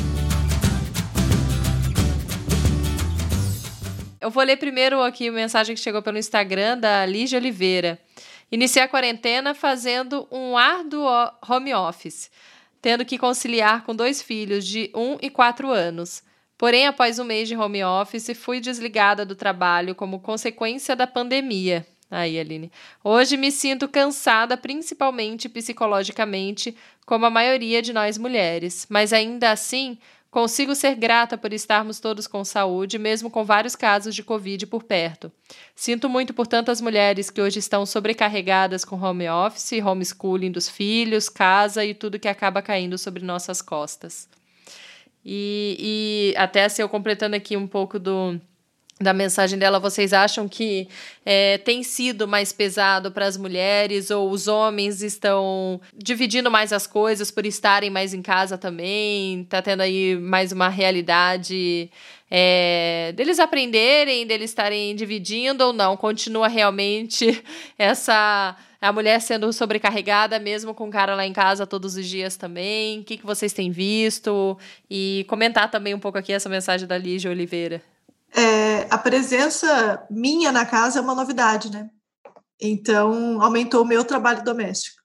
Eu vou ler primeiro aqui a mensagem que chegou pelo Instagram da Lígia Oliveira. Iniciei a quarentena fazendo um árduo home office, tendo que conciliar com dois filhos de um e quatro anos. Porém, após um mês de home office, fui desligada do trabalho como consequência da pandemia. Aí, Aline. Hoje me sinto cansada, principalmente psicologicamente, como a maioria de nós mulheres. Mas ainda assim... Consigo ser grata por estarmos todos com saúde, mesmo com vários casos de Covid por perto. Sinto muito por tantas mulheres que hoje estão sobrecarregadas com home office, homeschooling dos filhos, casa e tudo que acaba caindo sobre nossas costas. E, e até se eu completando aqui um pouco do... da mensagem dela, vocês acham que é, tem sido mais pesado para as mulheres ou os homens estão dividindo mais as coisas por estarem mais em casa também? Tá tendo aí mais uma realidade é, deles aprenderem, deles estarem dividindo ou não? Continua realmente essa... a mulher sendo sobrecarregada mesmo com o cara lá em casa todos os dias também? O que, que vocês têm visto? E comentar também um pouco aqui essa mensagem da Lígia Oliveira. É, a presença minha na casa é uma novidade, né? Então, aumentou o meu trabalho doméstico.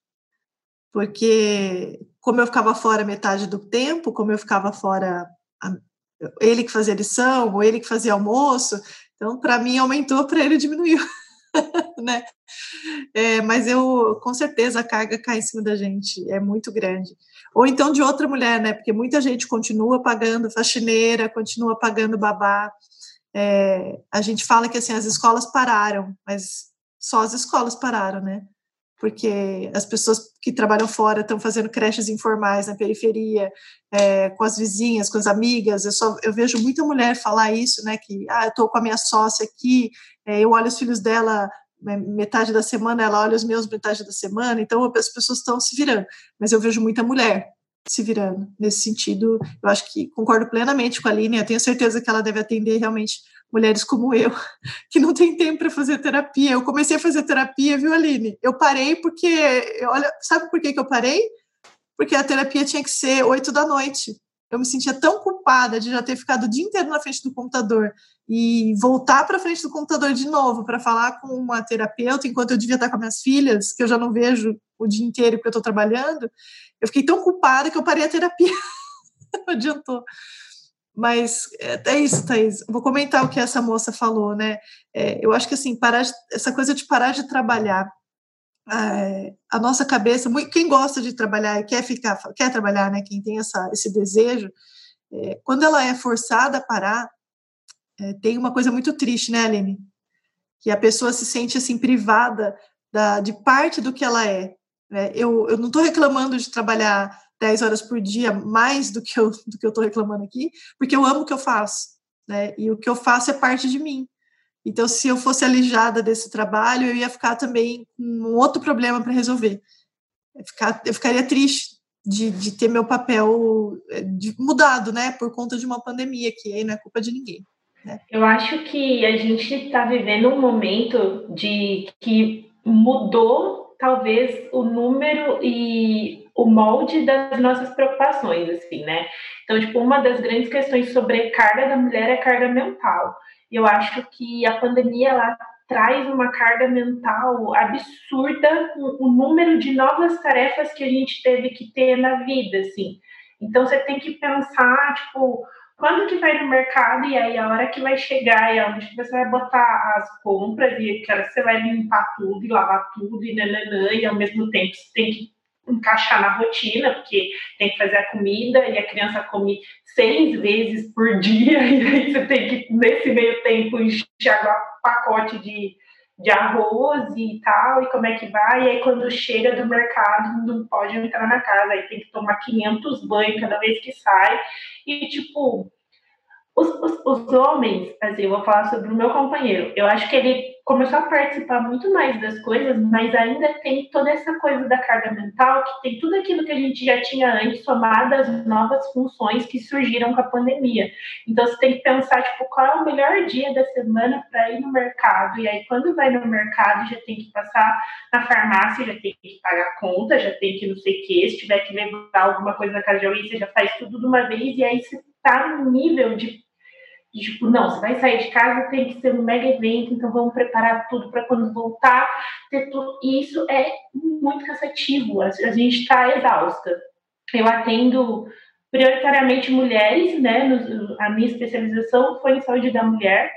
Porque, como eu ficava fora metade do tempo, como eu ficava fora a, ele que fazia lição, ou ele que fazia almoço. Então, para mim, aumentou, para ele diminuiu. Né? É, mas eu, com certeza, a carga cai em cima da gente, é muito grande. Ou então de outra mulher, né? Porque muita gente continua pagando faxineira, continua pagando babá. É, a gente fala que assim, as escolas pararam, mas só as escolas pararam, né? Porque as pessoas que trabalham fora estão fazendo creches informais na periferia, é, com as vizinhas, com as amigas. Eu, só, eu vejo muita mulher falar isso, né? Que ah, eu estou com a minha sócia aqui, é, eu olho os filhos dela metade da semana, ela olha os meus metade da semana, então as pessoas estão se virando. Mas eu vejo muita mulher se virando nesse sentido. Eu acho que concordo plenamente com a Aline, eu tenho certeza que ela deve atender realmente mulheres como eu, que não tem tempo para fazer terapia. Eu comecei a fazer terapia, viu, Aline? Eu parei porque, olha, sabe por que que eu parei? Porque a terapia tinha que ser oito da noite. Eu me sentia tão culpada de já ter ficado o dia inteiro na frente do computador e voltar para frente do computador de novo para falar com uma terapeuta enquanto eu devia estar com as minhas filhas, que eu já não vejo o dia inteiro porque eu estou trabalhando. Eu fiquei tão culpada que eu parei a terapia. Não adiantou. Mas é, é isso, Thaís. Vou comentar o que essa moça falou, né? É, eu acho que assim, parar de, essa coisa de parar de trabalhar, é, a nossa cabeça, quem gosta de trabalhar e quer ficar, quer trabalhar, né? Quem tem essa, esse desejo, é, quando ela é forçada a parar, é, tem uma coisa muito triste, né, Aline? Que a pessoa se sente assim privada da, de parte do que ela é. Né? Eu, eu não estou reclamando de trabalhar dez horas por dia, mais do que eu do que eu estou reclamando aqui, porque eu amo o que eu faço, né? E o que eu faço é parte de mim. Então, se eu fosse alijada desse trabalho, eu ia ficar também com um outro problema para resolver. Eu, ficar, eu ficaria triste de, de ter meu papel de, mudado, né? Por conta de uma pandemia, que aí não é culpa de ninguém. Né? Eu acho que a gente está vivendo um momento de que mudou, talvez, o número e o molde das nossas preocupações, assim, né? Então, tipo, uma das grandes questões sobre carga da mulher é carga mental. E eu acho que a pandemia, ela traz uma carga mental absurda com o número de novas tarefas que a gente teve que ter na vida, assim. Então, você tem que pensar, tipo, quando que vai no mercado e aí a hora que vai chegar e aonde que você vai botar as compras e que hora você vai limpar tudo e lavar tudo e nananã, e ao mesmo tempo você tem que encaixar na rotina, porque tem que fazer a comida e a criança come seis vezes por dia e aí você tem que, nesse meio tempo, enxergar um pacote de, de arroz e tal, e como é que vai, e aí quando chega do mercado não pode entrar na casa, aí tem que tomar quinhentos banhos cada vez que sai, e tipo, os, os, os homens, assim, eu vou falar sobre o meu companheiro, eu acho que ele começou a participar muito mais das coisas, mas ainda tem toda essa coisa da carga mental, que tem tudo aquilo que a gente já tinha antes, somado às novas funções que surgiram com a pandemia. Então, você tem que pensar, tipo, qual é o melhor dia da semana para ir no mercado, e aí, quando vai no mercado, já tem que passar na farmácia, já tem que pagar a conta, já tem que não sei o quê, se tiver que levar alguma coisa na casa de alguém, você já faz tudo de uma vez, e aí você tá no nível de tipo, não, você vai sair de casa, tem que ser um mega evento, então vamos preparar tudo para quando voltar, ter tudo. E isso é muito cansativo, a gente está exausta. Eu atendo prioritariamente mulheres, né? A minha especialização foi em saúde da mulher,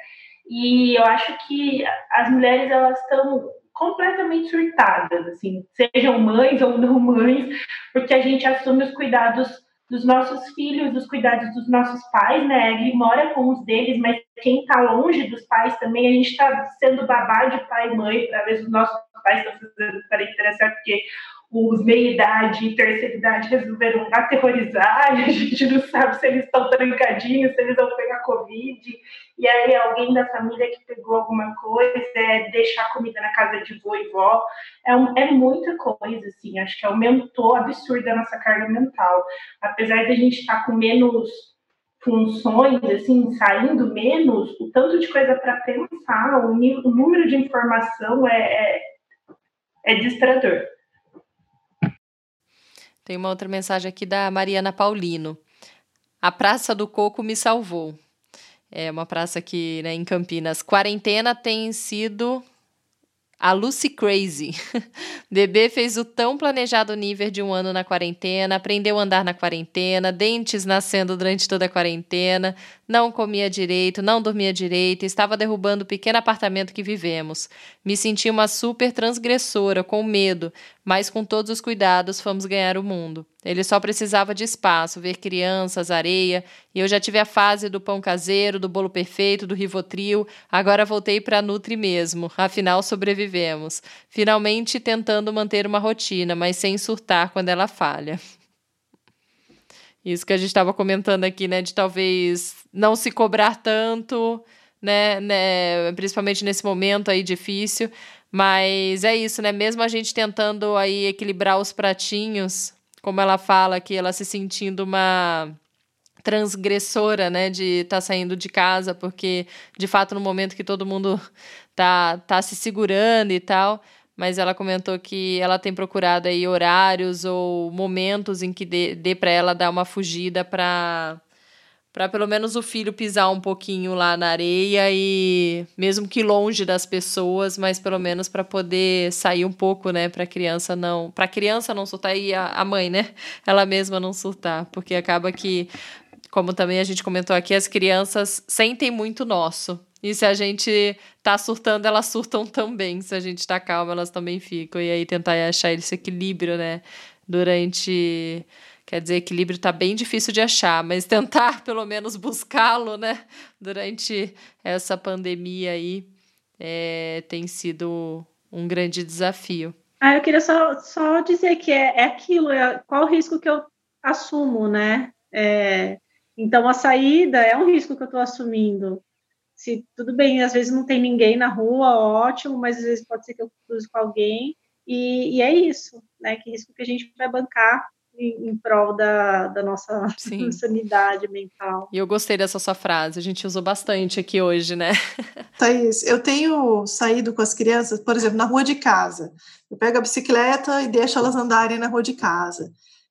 e eu acho que as mulheres, elas estão completamente surtadas, assim, sejam mães ou não mães, porque a gente assume os cuidados dos nossos filhos, dos cuidados dos nossos pais, né? Ele mora com os deles, mas quem está longe dos pais também, a gente está sendo babá de pai e mãe para ver se os nossos pais estão fazendo para interessar, porque os meia-idade e terceira-idade resolveram aterrorizar, e a gente não sabe se eles estão trancadinhos, se eles vão pegar Covid, e aí alguém da família que pegou alguma coisa, é deixar comida na casa de vô e vó, é, um, é muita coisa, assim, acho que aumentou absurda a nossa carga mental. Apesar de a gente estar com menos funções, assim, saindo menos, o tanto de coisa para pensar, o, nível, o número de informação é, é, é desesperador. Tem uma outra mensagem aqui da Mariana Paulino. A Praça do Coco me salvou. É uma praça que, né, em Campinas. Quarentena tem sido A Lucy Crazy. Bebê fez o tão planejado nível de um ano na quarentena, aprendeu a andar na quarentena, dentes nascendo durante toda a quarentena, não comia direito, não dormia direito, estava derrubando o pequeno apartamento que vivemos. Me senti uma super transgressora, com medo, mas com todos os cuidados fomos ganhar o mundo. Ele só precisava de espaço, ver crianças, areia, e eu já tive a fase do pão caseiro, do bolo perfeito, do Rivotril, agora voltei para a Nutri mesmo, afinal sobrevivemos. Finalmente tentando manter uma rotina, mas sem surtar quando ela falha. Isso que a gente estava comentando aqui, né, de talvez não se cobrar tanto, né, né, principalmente nesse momento aí difícil, mas é isso, né, mesmo a gente tentando aí equilibrar os pratinhos, como ela fala aqui, ela se sentindo uma transgressora, né, de estar tá saindo de casa, porque, de fato, no momento que todo mundo tá, tá se segurando e tal, mas ela comentou que ela tem procurado aí horários ou momentos em que dê, dê para ela dar uma fugida para para pelo menos o filho pisar um pouquinho lá na areia e mesmo que longe das pessoas, mas pelo menos para poder sair um pouco, né, para criança não, para criança não surtar e a, a mãe, né, ela mesma não surtar, porque acaba que, como também a gente comentou aqui, as crianças sentem muito nosso. E se a gente tá surtando, elas surtam também. Se a gente tá calma, elas também ficam. E aí tentar achar esse equilíbrio, né, durante... Quer dizer, equilíbrio tá bem difícil de achar, mas tentar pelo menos buscá-lo, né, durante essa pandemia aí, é, tem sido um grande desafio. Ah, eu queria só, só dizer que é, é aquilo, é, qual o risco que eu assumo, né? É, então, a saída é um risco que eu estou assumindo. Se tudo bem, às vezes não tem ninguém na rua, ótimo, mas às vezes pode ser que eu cruze com alguém, e, e é isso, né? Que risco que a gente vai bancar em, em prol da, da nossa Sim. sanidade mental. E eu gostei dessa sua frase, a gente usou bastante aqui hoje, né? Thaís, eu tenho saído com as crianças, por exemplo, na rua de casa. Eu pego a bicicleta e deixo elas andarem na rua de casa.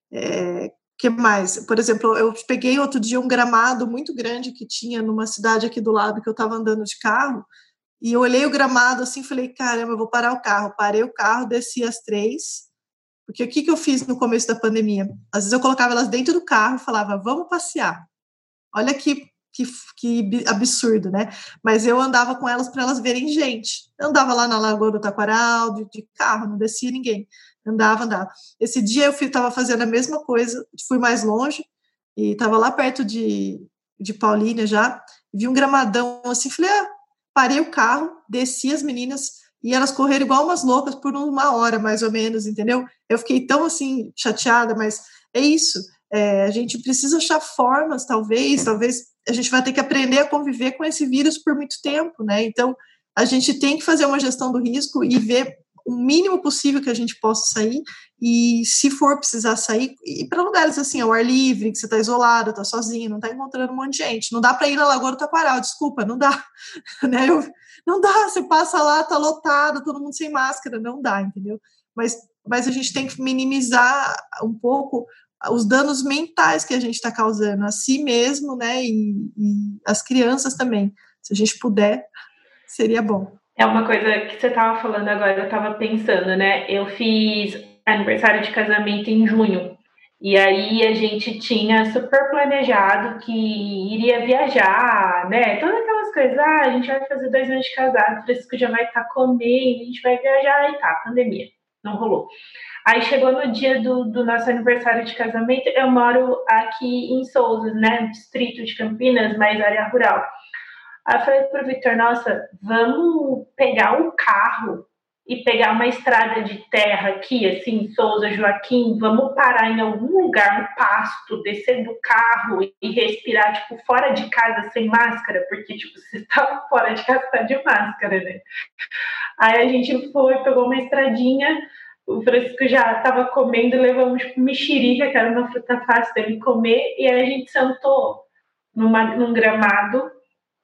É, que mais? Por exemplo, eu peguei outro dia um gramado muito grande que tinha numa cidade aqui do lado que eu estava andando de carro, e eu olhei o gramado assim e falei, caramba, eu vou parar o carro. Parei o carro, desci as três, porque o que, que eu fiz no começo da pandemia? Às vezes eu colocava elas dentro do carro e falava, vamos passear. Olha que, que, que absurdo, né? Mas eu andava com elas para elas verem gente. Eu andava lá na Lagoa do Taquaral, de, de carro, não descia ninguém. Andava, andava. Esse dia eu estava fazendo a mesma coisa, fui mais longe, e estava lá perto de, de Paulínia já, vi um gramadão assim, falei, ah, parei o carro, desci as meninas, e elas correram igual umas loucas por uma hora, mais ou menos, entendeu? Eu fiquei tão, assim, chateada, mas é isso, é, a gente precisa achar formas, talvez, talvez a gente vai ter que aprender a conviver com esse vírus por muito tempo, né? Então, a gente tem que fazer uma gestão do risco e ver o mínimo possível que a gente possa sair, e se for precisar sair, ir para lugares assim, ao ar livre, que você está isolado, está sozinho, não está encontrando um monte de gente, não dá para ir na Lagoa do Taquaral, desculpa, não dá, né? Eu, não dá, você passa lá, está lotado, todo mundo sem máscara, não dá, entendeu? Mas, mas a gente tem que minimizar um pouco os danos mentais que a gente está causando a si mesmo, né, e, e as crianças também, se a gente puder, seria bom. É uma coisa que você estava falando agora, eu estava pensando, né? Eu fiz aniversário de casamento em junho, e aí a gente tinha super planejado que iria viajar, né? Todas aquelas coisas, ah, a gente vai fazer dois anos de casado, o Francisco já vai estar comendo, a gente vai viajar, e tá, pandemia, não rolou. Aí chegou no dia do, do nosso aniversário de casamento, eu moro aqui em Souza, né? Distrito de Campinas, mais área rural. Aí eu falei pro Victor, nossa, vamos pegar um carro e pegar uma estrada de terra aqui, assim, Souza, Joaquim, vamos parar em algum lugar, um pasto, descer do carro e respirar, tipo, fora de casa sem máscara, porque, tipo, você tá fora de casa, tá de máscara, né? Aí a gente foi, pegou uma estradinha, o Francisco já tava comendo, levamos, tipo, mexerica, que era uma fruta fácil dele comer, e aí a gente sentou numa, num gramado,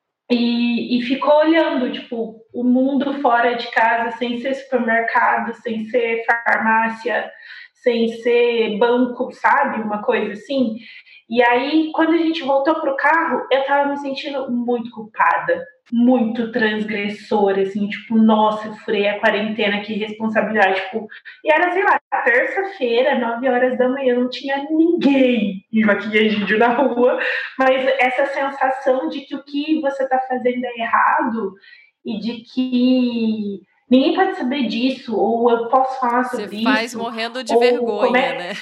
E, e ficou olhando, tipo, o mundo fora de casa, sem ser supermercado, sem ser farmácia, sem ser banco, sabe? Uma coisa assim. E aí, quando a gente voltou pro carro, eu tava me sentindo muito culpada, muito transgressora, assim, tipo, nossa, eu furei a quarentena, que responsabilidade, tipo, e era, sei lá, terça-feira, nove horas da manhã, não tinha ninguém em Joaquim Egídio na rua, mas essa sensação de que o que você tá fazendo é errado e de que ninguém pode saber disso, ou eu posso falar sobre isso. Você faz morrendo de vergonha, é... né?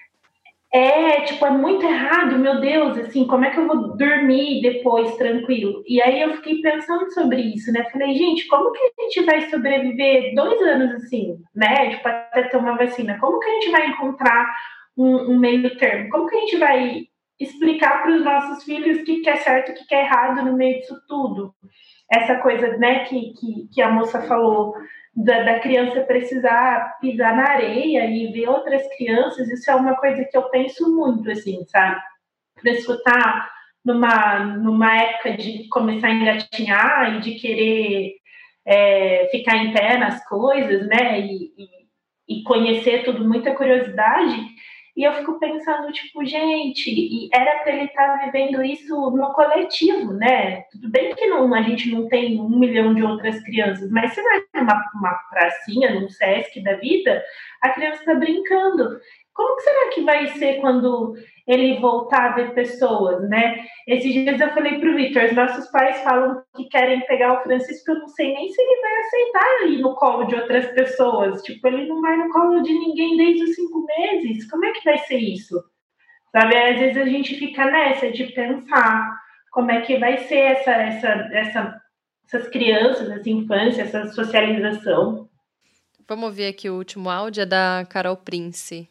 É, tipo, é muito errado, meu Deus, assim, como é que eu vou dormir depois tranquilo? E aí eu fiquei pensando sobre isso, né? Falei, gente, como que a gente vai sobreviver dois anos assim, né? Tipo, até ter uma vacina. Como que a gente vai encontrar um, um meio termo? Como que a gente vai explicar para os nossos filhos o que, que é certo e o que, que é errado no meio disso tudo? Essa coisa, né, que, que, que a moça falou, Da, da criança precisar pisar na areia e ver outras crianças, isso é uma coisa que eu penso muito, assim, sabe? A pessoa tá numa, numa época de começar a engatinhar e de querer é, ficar em pé nas coisas, né? E, e, e conhecer tudo, muita curiosidade. E eu fico pensando, tipo, gente, e era para ele estar tá vivendo isso no coletivo, né? Tudo bem que não, a gente não tem um milhão de outras crianças, mas você vai numa uma pracinha, num Sesc da vida, a criança está brincando. Como que será que vai ser quando ele voltar a ver pessoas, né? Esses dias eu falei pro Vitor, os nossos pais falam que querem pegar o Francisco, eu não sei nem se ele vai aceitar ir no colo de outras pessoas. Tipo, ele não vai no colo de ninguém desde os cinco meses. Como é que vai ser isso? Sabe? Às vezes a gente fica nessa de pensar como é que vai ser essa, essa, essa, essas crianças, essa infância, essa socialização. Vamos ver aqui o último áudio, é da Carol Prince.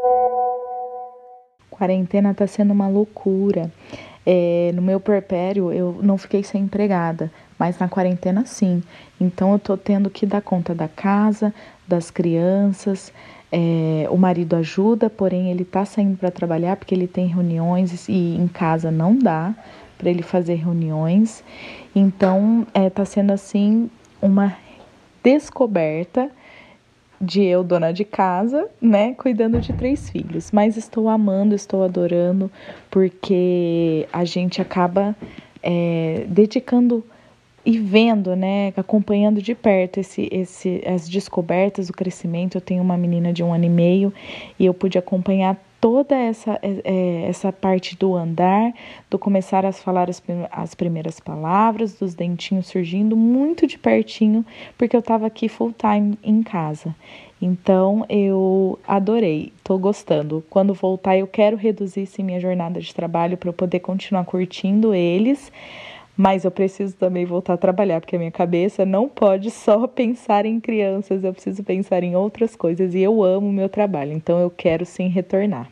Quarentena tá sendo uma loucura. É, no meu puerpério eu não fiquei sem empregada, mas na quarentena sim. Então eu tô tendo que dar conta da casa, das crianças. É, o marido ajuda, porém ele tá saindo para trabalhar porque ele tem reuniões e em casa não dá para ele fazer reuniões. Então é, tá sendo assim uma descoberta de eu, dona de casa, né, cuidando de três filhos. Mas estou amando, estou adorando, porque a gente acaba é, dedicando e vendo, né, acompanhando de perto esse, esse, as descobertas, o crescimento. Eu tenho uma menina de um ano e meio e eu pude acompanhar toda essa, é, essa parte do andar, do começar a falar as, as primeiras palavras, dos dentinhos surgindo muito de pertinho, porque eu estava aqui full time em casa. Então, eu adorei, estou gostando. Quando voltar, eu quero reduzir sim minha jornada de trabalho para eu poder continuar curtindo eles, mas eu preciso também voltar a trabalhar, porque a minha cabeça não pode só pensar em crianças, eu preciso pensar em outras coisas, e eu amo o meu trabalho, então eu quero sim retornar.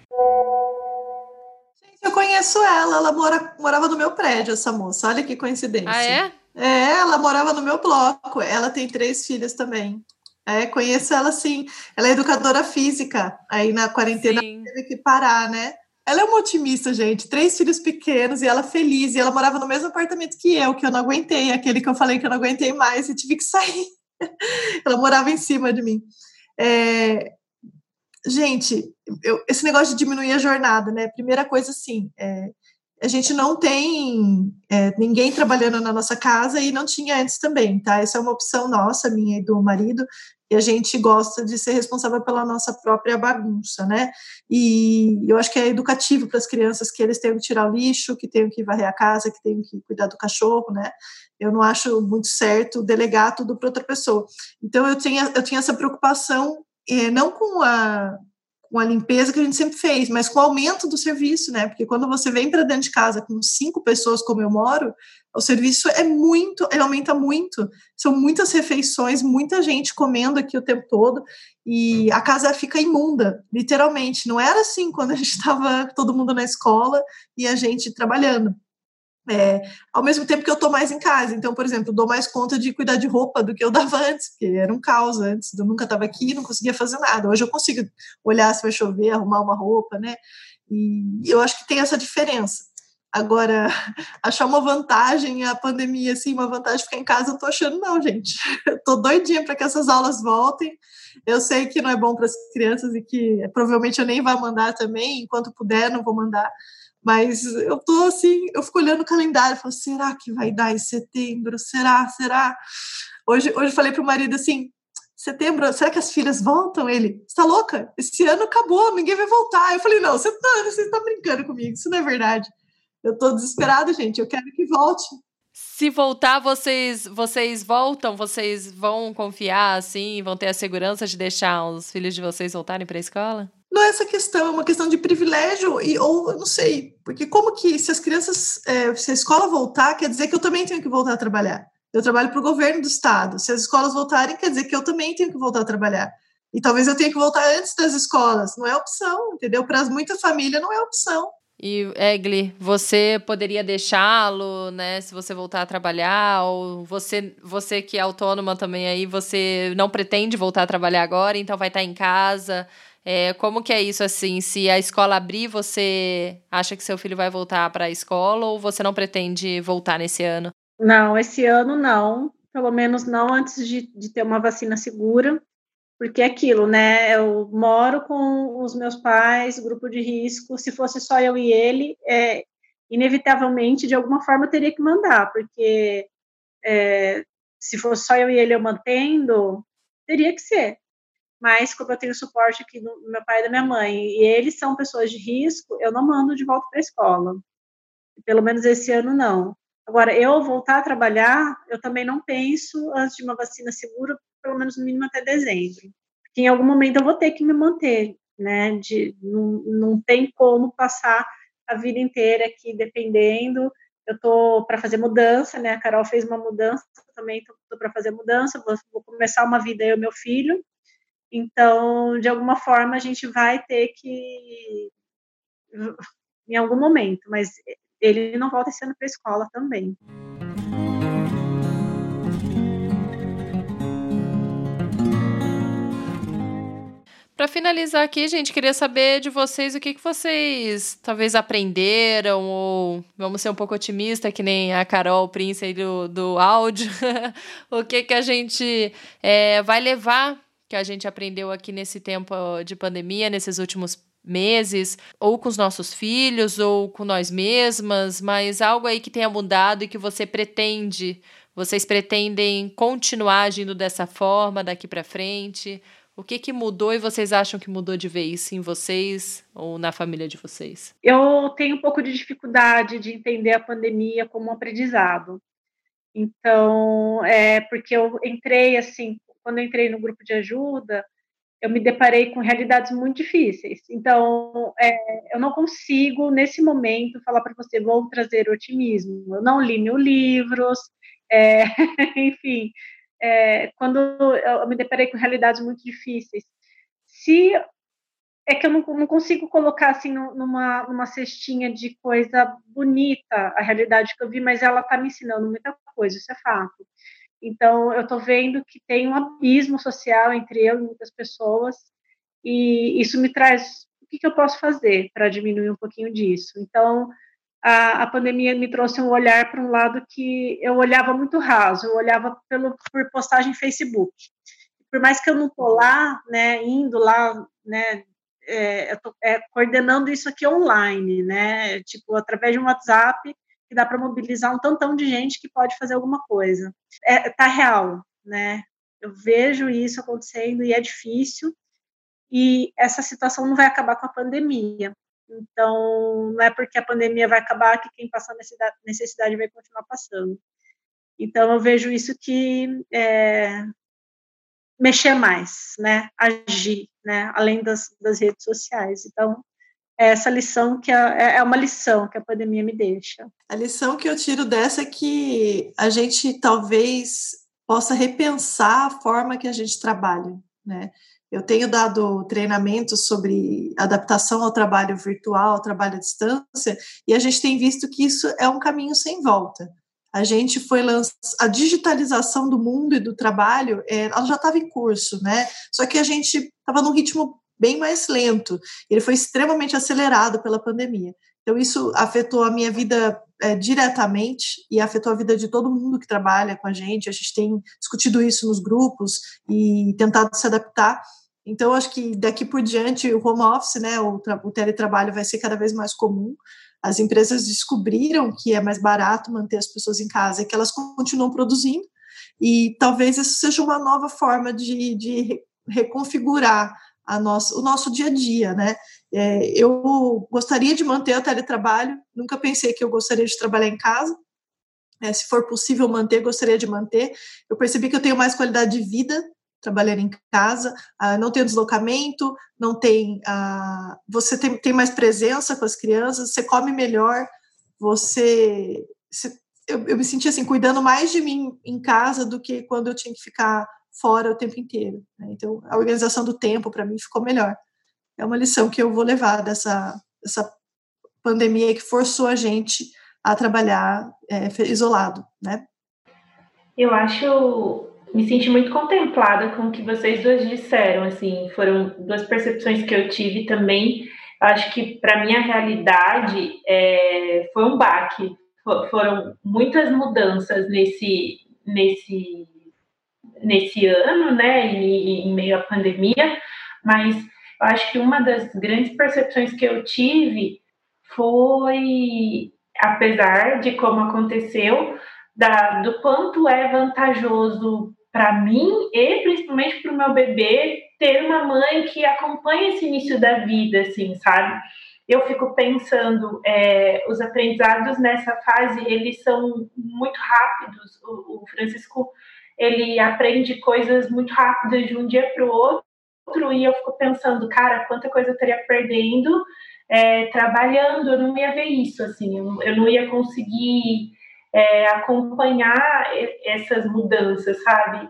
Eu conheço ela, ela mora, morava no meu prédio, essa moça, olha que coincidência. Ah, é? É, ela morava no meu bloco, ela tem três filhas também. É, conheço ela sim, ela é educadora física, aí na quarentena sim. Teve que parar, né? Ela é uma otimista, gente, três filhos pequenos e ela feliz, e ela morava no mesmo apartamento que eu, que eu não aguentei, aquele que eu falei que eu não aguentei mais e tive que sair. Ela morava em cima de mim. É... Gente, eu, esse negócio de diminuir a jornada, né? Primeira coisa, assim, é, a gente não tem é, ninguém trabalhando na nossa casa e não tinha antes também, tá? Essa é uma opção nossa, minha e do marido, e a gente gosta de ser responsável pela nossa própria bagunça, né? E eu acho que é educativo para as crianças que eles tenham que tirar o lixo, que tenham que varrer a casa, que tenham que cuidar do cachorro, né? Eu não acho muito certo delegar tudo para outra pessoa. Então, eu tinha, eu tinha essa preocupação, é, não com a... com a limpeza que a gente sempre fez, mas com o aumento do serviço, né? Porque quando você vem para dentro de casa com cinco pessoas, como eu moro, o serviço é muito, ele aumenta muito. São muitas refeições, muita gente comendo aqui o tempo todo, e a casa fica imunda, literalmente. Não era assim quando a gente estava todo mundo na escola e a gente trabalhando. É, ao mesmo tempo que eu estou mais em casa, então, por exemplo, eu dou mais conta de cuidar de roupa do que eu dava antes, porque era um caos antes, eu nunca estava aqui, não conseguia fazer nada. Hoje eu consigo olhar se vai chover, arrumar uma roupa, né? E eu acho que tem essa diferença. Agora, achar uma vantagem a pandemia, assim, uma vantagem de ficar em casa, eu tô achando não, gente. Eu tô doidinha para que essas aulas voltem. Eu sei que não é bom para as crianças e que provavelmente eu nem vou mandar também, enquanto puder, não vou mandar. Mas eu tô assim, eu fico olhando o calendário e falo, será que vai dar em setembro? Será? Será? Hoje, hoje eu falei pro marido assim, setembro, será que as filhas voltam? Ele, você tá louca? Esse ano acabou, ninguém vai voltar. Eu falei, não, você tá, você tá brincando comigo, isso não é verdade. Eu tô desesperada, gente, eu quero que volte. Se voltar, vocês, vocês voltam? Vocês vão confiar, assim, vão ter a segurança de deixar os filhos de vocês voltarem para a escola? Não é essa questão, é uma questão de privilégio, e, ou eu não sei, porque como que se as crianças, é, se a escola voltar, quer dizer que eu também tenho que voltar a trabalhar. Eu trabalho para o governo do estado. Se as escolas voltarem, quer dizer que eu também tenho que voltar a trabalhar. E talvez eu tenha que voltar antes das escolas. Não é opção, entendeu? Para muita família não é opção. E, Egli, você poderia deixá-lo, né, se você voltar a trabalhar? Ou você, você que é autônoma também aí, você não pretende voltar a trabalhar agora, então vai estar em casa? É, como que é isso, assim? Se a escola abrir, você acha que seu filho vai voltar para a escola ou você não pretende voltar nesse ano? Não, esse ano não. Pelo menos não antes de, de ter uma vacina segura. Porque é aquilo, né? Eu moro com os meus pais, grupo de risco. Se fosse só eu e ele, é, inevitavelmente, de alguma forma, eu teria que mandar, porque é, se fosse só eu e ele eu mantendo, teria que ser. Mas, como eu tenho suporte aqui do meu pai e da minha mãe, e eles são pessoas de risco, eu não mando de volta para a escola. Pelo menos esse ano, não. Agora, eu voltar a trabalhar, eu também não penso antes de uma vacina segura, pelo menos no mínimo até dezembro. Porque em algum momento eu vou ter que me manter, né? De, não, não tem como passar a vida inteira aqui dependendo. Eu tô para fazer mudança, né? A Carol fez uma mudança, eu também tô, tô para fazer mudança, vou, vou começar uma vida eu e meu filho. Então, de alguma forma, a gente vai ter que, em algum momento, mas ele não volta esse ano para a escola também. Para finalizar aqui, gente, queria saber de vocês o que, que vocês talvez aprenderam, ou vamos ser um pouco otimista, que nem a Carol Prince aí do, do áudio, o que, que a gente é, vai levar, que a gente aprendeu aqui nesse tempo de pandemia, nesses últimos meses, ou com os nossos filhos, ou com nós mesmas, mas algo aí que tenha mudado e que você pretende, vocês pretendem continuar agindo dessa forma daqui para frente? O que que mudou e vocês acham que mudou de vez em vocês ou na família de vocês? Eu tenho um pouco de dificuldade de entender a pandemia como um aprendizado. Então, é porque eu entrei assim, quando eu entrei no grupo de ajuda, eu me deparei com realidades muito difíceis. Então, é, eu não consigo, nesse momento, falar para você, vou trazer otimismo. Eu não li mil livros, é, enfim... É, quando eu me deparei com realidades muito difíceis, se é que eu não, não consigo colocar assim numa, numa cestinha de coisa bonita a realidade que eu vi, mas ela está me ensinando muita coisa, isso é fato. Então, eu estou vendo que tem um abismo social entre eu e muitas pessoas, e isso me traz, o que, que eu posso fazer para diminuir um pouquinho disso? Então, A, a pandemia me trouxe um olhar para um lado que eu olhava muito raso, eu olhava pelo, por postagem em Facebook. Por mais que eu não estou lá, né, indo lá, né, é, eu tô, é, coordenando isso aqui online, né, tipo, através de um WhatsApp, que dá para mobilizar um tantão de gente que pode fazer alguma coisa. É, tá real, né, eu vejo isso acontecendo e é difícil, e essa situação não vai acabar com a pandemia. Então, não é porque a pandemia vai acabar que quem passar necessidade vai continuar passando. Então, eu vejo isso que é, mexer mais, né? Agir, né? Além das, das redes sociais. Então, é essa lição que a, é uma lição que a pandemia me deixa. A lição que eu tiro dessa é que a gente talvez possa repensar a forma que a gente trabalha, né? Eu tenho dado treinamentos sobre adaptação ao trabalho virtual, ao trabalho à distância, e a gente tem visto que isso é um caminho sem volta. A gente foi lançar a digitalização do mundo e do trabalho, é, ela já estava em curso, né? Só que a gente estava num ritmo bem mais lento. Ele foi extremamente acelerado pela pandemia. Então, isso afetou a minha vida é, diretamente e afetou a vida de todo mundo que trabalha com a gente. A gente tem discutido isso nos grupos e tentado se adaptar. Então, acho que daqui por diante o home office, né, o, o teletrabalho vai ser cada vez mais comum. As empresas descobriram que é mais barato manter as pessoas em casa e que elas continuam produzindo. E talvez isso seja uma nova forma de, de reconfigurar a nossa, o nosso dia a dia, né? É, eu gostaria de manter o teletrabalho, nunca pensei que eu gostaria de trabalhar em casa. É, se for possível manter, gostaria de manter. Eu percebi que eu tenho mais qualidade de vida trabalhando em casa, uh, não tem deslocamento, não tem, uh, você tem, tem mais presença com as crianças, você come melhor, você, você eu, eu me senti assim, cuidando mais de mim em casa do que quando eu tinha que ficar fora o tempo inteiro, né? Então, a organização do tempo, para mim, ficou melhor. É uma lição que eu vou levar dessa, dessa pandemia que forçou a gente a trabalhar é, isolado, né? Eu acho... Me senti muito contemplada com o que vocês duas disseram, assim, foram duas percepções que eu tive também. Acho que, para minha realidade, é, foi um baque. Foram muitas mudanças nesse, nesse, nesse ano, né, em, em meio à pandemia, mas eu acho que uma das grandes percepções que eu tive foi, apesar de como aconteceu, da, do quanto é vantajoso para mim e principalmente para o meu bebê ter uma mãe que acompanha esse início da vida, assim, sabe? Eu fico pensando, é, os aprendizados nessa fase, eles são muito rápidos. O, o Francisco, ele aprende coisas muito rápidas de um dia para o outro, e eu fico pensando, cara, quanta coisa eu estaria perdendo é, trabalhando, eu não ia ver isso, assim, eu, eu não ia conseguir é, acompanhar essas mudanças, sabe?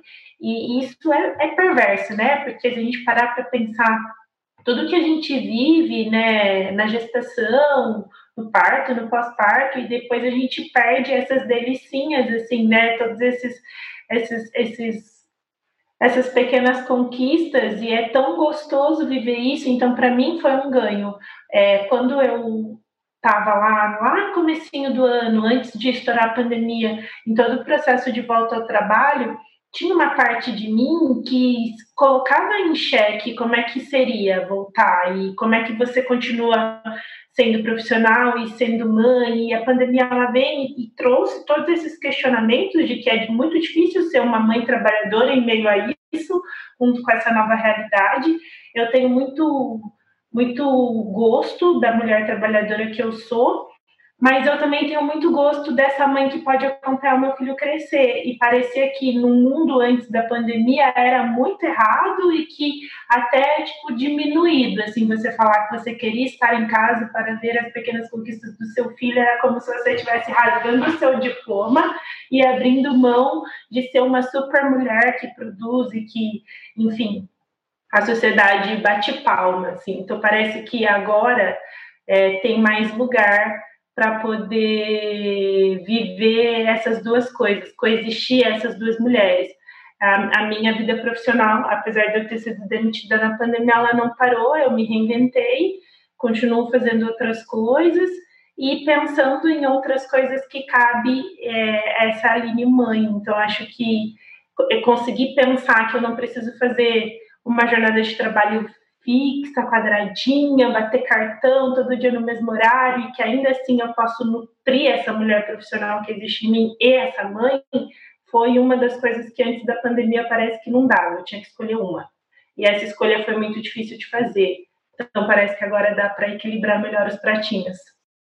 E isso é, é perverso, né? Porque se a gente parar para pensar tudo que a gente vive, né, na gestação, no parto, no pós-parto, e depois a gente perde essas delicinhas, assim, né? Todos esses, esses, esses, essas pequenas conquistas, e é tão gostoso viver isso. Então, para mim, foi um ganho. É, quando eu estava lá, lá no comecinho do ano, antes de estourar a pandemia, em todo o processo de volta ao trabalho, tinha uma parte de mim que colocava em xeque como é que seria voltar e como é que você continua sendo profissional e sendo mãe. E a pandemia, ela vem e trouxe todos esses questionamentos de que é muito difícil ser uma mãe trabalhadora em meio a isso, junto com essa nova realidade. Eu tenho muito, muito gosto da mulher trabalhadora que eu sou, mas eu também tenho muito gosto dessa mãe que pode acompanhar o meu filho crescer. E parecia que no mundo antes da pandemia era muito errado e que até, tipo, diminuído. Assim, você falar que você queria estar em casa para ver as pequenas conquistas do seu filho era como se você estivesse rasgando o seu diploma e abrindo mão de ser uma super mulher que produz e que, enfim, a sociedade bate palma, assim. Então parece que agora é, tem mais lugar para poder viver essas duas coisas, coexistir essas duas mulheres. A, a minha vida profissional, apesar de eu ter sido demitida na pandemia, ela não parou, eu me reinventei, continuo fazendo outras coisas e pensando em outras coisas que cabe é, essa Aline mãe. Então, acho que eu consegui pensar que eu não preciso fazer uma jornada de trabalho fixa, quadradinha, bater cartão todo dia no mesmo horário, e que ainda assim eu posso nutrir essa mulher profissional que existe em mim e essa mãe, foi uma das coisas que antes da pandemia parece que não dava, eu tinha que escolher uma. E essa escolha foi muito difícil de fazer. Então parece que agora dá para equilibrar melhor os pratinhos.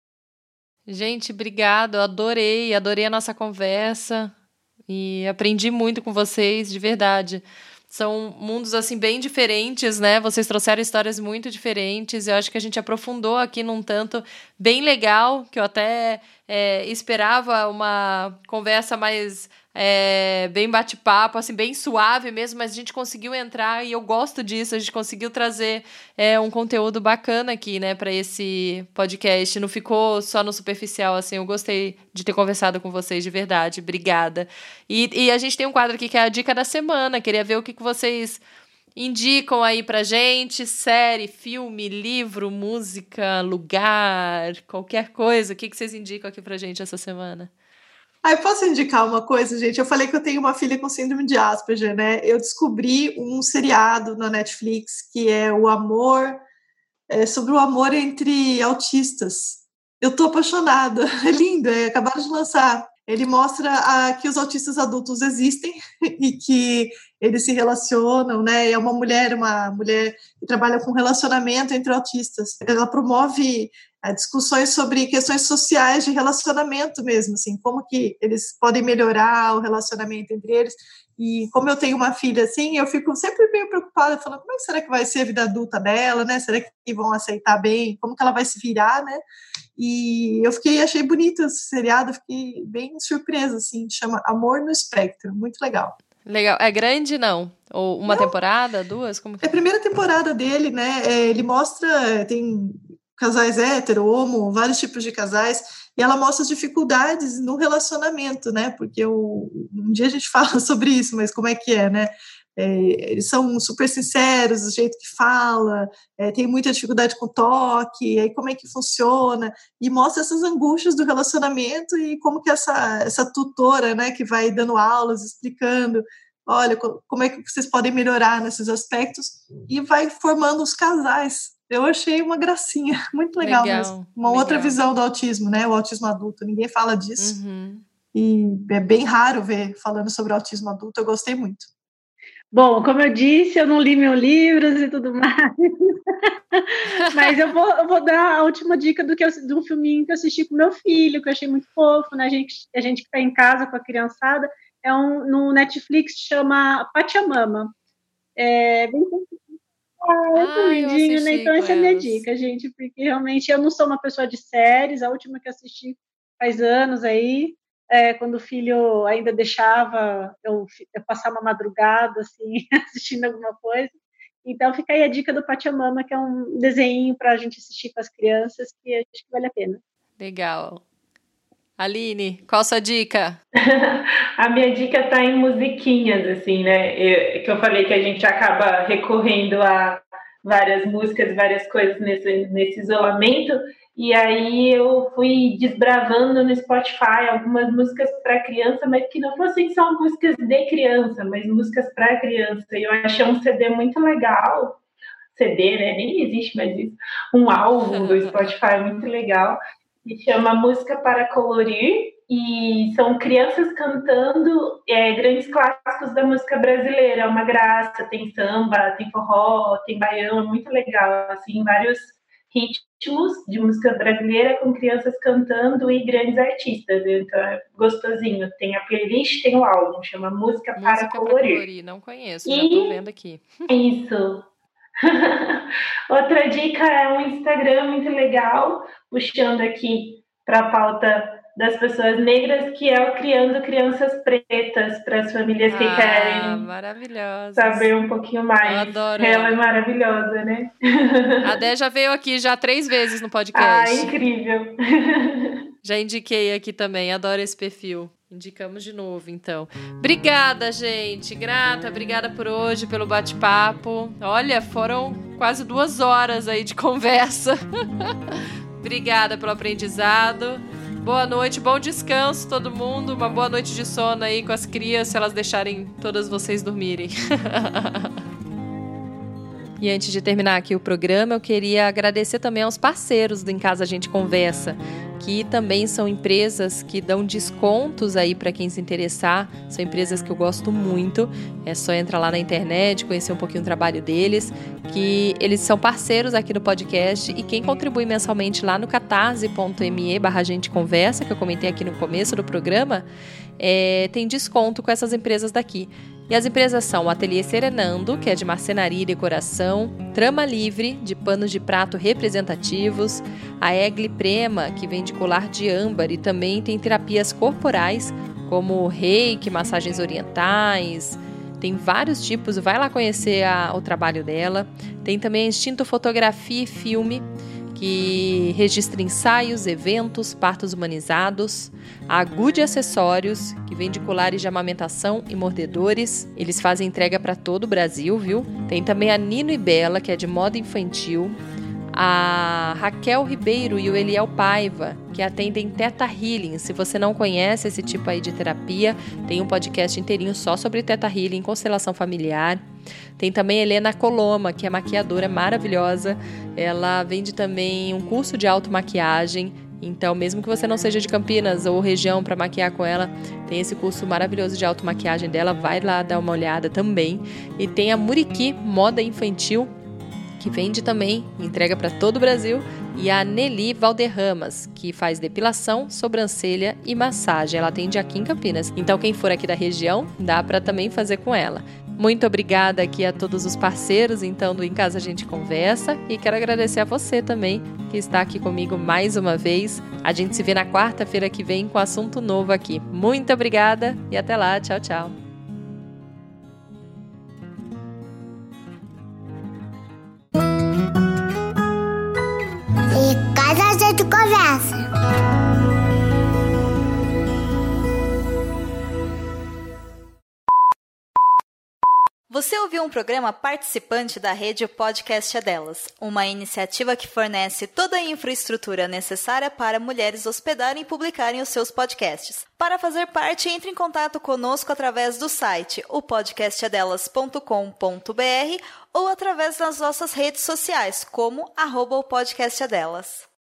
Gente, obrigado, eu adorei, adorei a nossa conversa e aprendi muito com vocês, de verdade. São mundos, assim, bem diferentes, né? Vocês trouxeram histórias muito diferentes. Eu acho que a gente aprofundou aqui num tanto bem legal, que eu até é, esperava uma conversa mais... É, bem bate-papo, assim, bem suave mesmo, mas a gente conseguiu entrar e eu gosto disso, a gente conseguiu trazer é, um conteúdo bacana aqui, né, para esse podcast, não ficou só no superficial, assim, eu gostei de ter conversado com vocês de verdade, obrigada. E, e a gente tem um quadro aqui que é a dica da semana, queria ver o que, que vocês indicam aí pra gente? Série, filme, livro, música, lugar, qualquer coisa. O que, que vocês indicam aqui pra gente essa semana? Ah, eu posso indicar uma coisa, gente? Eu falei que eu tenho uma filha com síndrome de Asperger, né? Eu descobri um seriado na Netflix que é o amor, é sobre o amor entre autistas. Eu tô apaixonada, é lindo, é, acabaram de lançar. Ele mostra a, que os autistas adultos existem e que eles se relacionam, né? É uma mulher, uma mulher que trabalha com relacionamento entre autistas. Ela promove é, discussões sobre questões sociais de relacionamento mesmo, assim, como que eles podem melhorar o relacionamento entre eles. E como eu tenho uma filha assim, eu fico sempre meio preocupada, falando como é que será que vai ser a vida adulta dela, né? Será que vão aceitar bem? Como que ela vai se virar, né? E eu fiquei, achei bonito esse seriado, fiquei bem surpresa, assim, chama Amor no Espectro, muito legal. Legal. É grande, não? Ou uma não. temporada, duas? Como que... É a primeira temporada dele, né? É, ele mostra, tem casais hétero, homo, vários tipos de casais, e ela mostra as dificuldades no relacionamento, né? Porque eu, um dia a gente fala sobre isso, mas como é que é, né? É, eles são super sinceros, o jeito que fala, é, tem muita dificuldade com toque, aí como é que funciona, e mostra essas angústias do relacionamento e como que essa, essa tutora, né, que vai dando aulas, explicando, olha, como é que vocês podem melhorar nesses aspectos, e vai formando os casais. Eu achei uma gracinha, muito legal, legal mesmo. Uma legal. Outra visão do autismo, né, o autismo adulto, ninguém fala disso, uhum. E é bem raro ver falando sobre autismo adulto, eu gostei muito. Bom, como eu disse, eu não li meus livros e tudo mais, mas eu vou, eu vou dar a última dica do que eu, de um filminho que eu assisti com meu filho, que eu achei muito fofo, né? A gente, a gente que está em casa com a criançada, é um no Netflix, chama Pachamama. É bem ah, é lindinho, né? Então essa é a minha dica, gente, porque realmente eu não sou uma pessoa de séries, a última que eu assisti faz anos aí, É, quando o filho ainda deixava eu, eu passar uma madrugada assim, assistindo alguma coisa. Então fica aí a dica do Pachamama, que é um desenho para a gente assistir com as crianças, que acho que vale a pena. Legal. Aline, qual a sua dica? A minha dica está em musiquinhas, assim, né? Eu, que eu falei que a gente acaba recorrendo a várias músicas, várias coisas nesse, nesse isolamento. E aí eu fui desbravando no Spotify algumas músicas para criança, mas que não fossem só músicas de criança, mas músicas para criança. E eu achei um C D muito legal, C D, né? Nem existe mais isso. Um álbum do Spotify muito legal, que chama Música para Colorir, e são crianças cantando é, grandes clássicos da música brasileira. É uma graça, tem samba, tem forró, tem baião, é muito legal, assim, vários ritmos de música brasileira com crianças cantando e grandes artistas, então é gostosinho. Tem a playlist, tem o álbum, chama Música, música para, para Colorir. colorir. Não conheço, e... já tô vendo aqui. Isso. Outra dica é um Instagram muito legal, puxando aqui para a pauta das pessoas negras, que é o Criando Crianças Pretas, para as famílias que ah, querem saber um pouquinho mais. Eu adoro. Ela é maravilhosa, né? A Dé já veio aqui já três vezes no podcast. Ah, incrível. Já indiquei aqui também, adoro esse perfil. Indicamos de novo, então. Obrigada, gente. Grata, obrigada por hoje, pelo bate-papo. Olha, foram quase duas horas aí de conversa. Obrigada pelo aprendizado. Boa noite, bom descanso todo mundo. Uma boa noite de sono aí com as crias, se elas deixarem todas vocês dormirem. E antes de terminar aqui o programa, eu queria agradecer também aos parceiros do Em Casa a Gente Conversa, que também são empresas que dão descontos aí para quem se interessar. São empresas que eu gosto muito. É só entrar lá na internet, conhecer um pouquinho o trabalho deles, que eles são parceiros aqui no podcast, e quem contribui mensalmente lá no catarse.me barra gente conversa, que eu comentei aqui no começo do programa, é, tem desconto com essas empresas daqui. E as empresas são o Ateliê Serenando, que é de marcenaria e decoração, Trama Livre, de panos de prato representativos, a Egli Prema, que vende colar de âmbar e também tem terapias corporais, como reiki, massagens orientais, tem vários tipos, vai lá conhecer a, o trabalho dela. Tem também a Instinto Fotografia e Filme, que registra ensaios, eventos, partos humanizados. A Good Acessórios, que vende colares de amamentação e mordedores. Eles fazem entrega para todo o Brasil, viu? Tem também a Nino e Bela, que é de moda infantil. A Raquel Ribeiro e o Eliel Paiva, que atendem Theta Healing. Se você não conhece esse tipo aí de terapia, tem um podcast inteirinho só sobre Theta Healing, constelação familiar. Tem também Helena Coloma, que é maquiadora maravilhosa. Ela vende também um curso de automaquiagem. Então, mesmo que você não seja de Campinas ou região para maquiar com ela, tem esse curso maravilhoso de automaquiagem dela. Vai lá dar uma olhada também. E tem a Muriqui Moda Infantil, que vende também, entrega para todo o Brasil, e a Nelly Valderramas, que faz depilação, sobrancelha e massagem. Ela atende aqui em Campinas. Então, quem for aqui da região, dá para também fazer com ela. Muito obrigada aqui a todos os parceiros, então, do Em Casa a Gente Conversa, e quero agradecer a você também, que está aqui comigo mais uma vez. A gente se vê na quarta-feira que vem com assunto novo aqui. Muito obrigada e até lá. Tchau, tchau. Em casa a gente conversa. Você ouviu um programa participante da rede Podcast é Delas, uma iniciativa que fornece toda a infraestrutura necessária para mulheres hospedarem e publicarem os seus podcasts. Para fazer parte, entre em contato conosco através do site o podcast é delas ponto com ponto b r ou através das nossas redes sociais, como arroba o podcast é delas.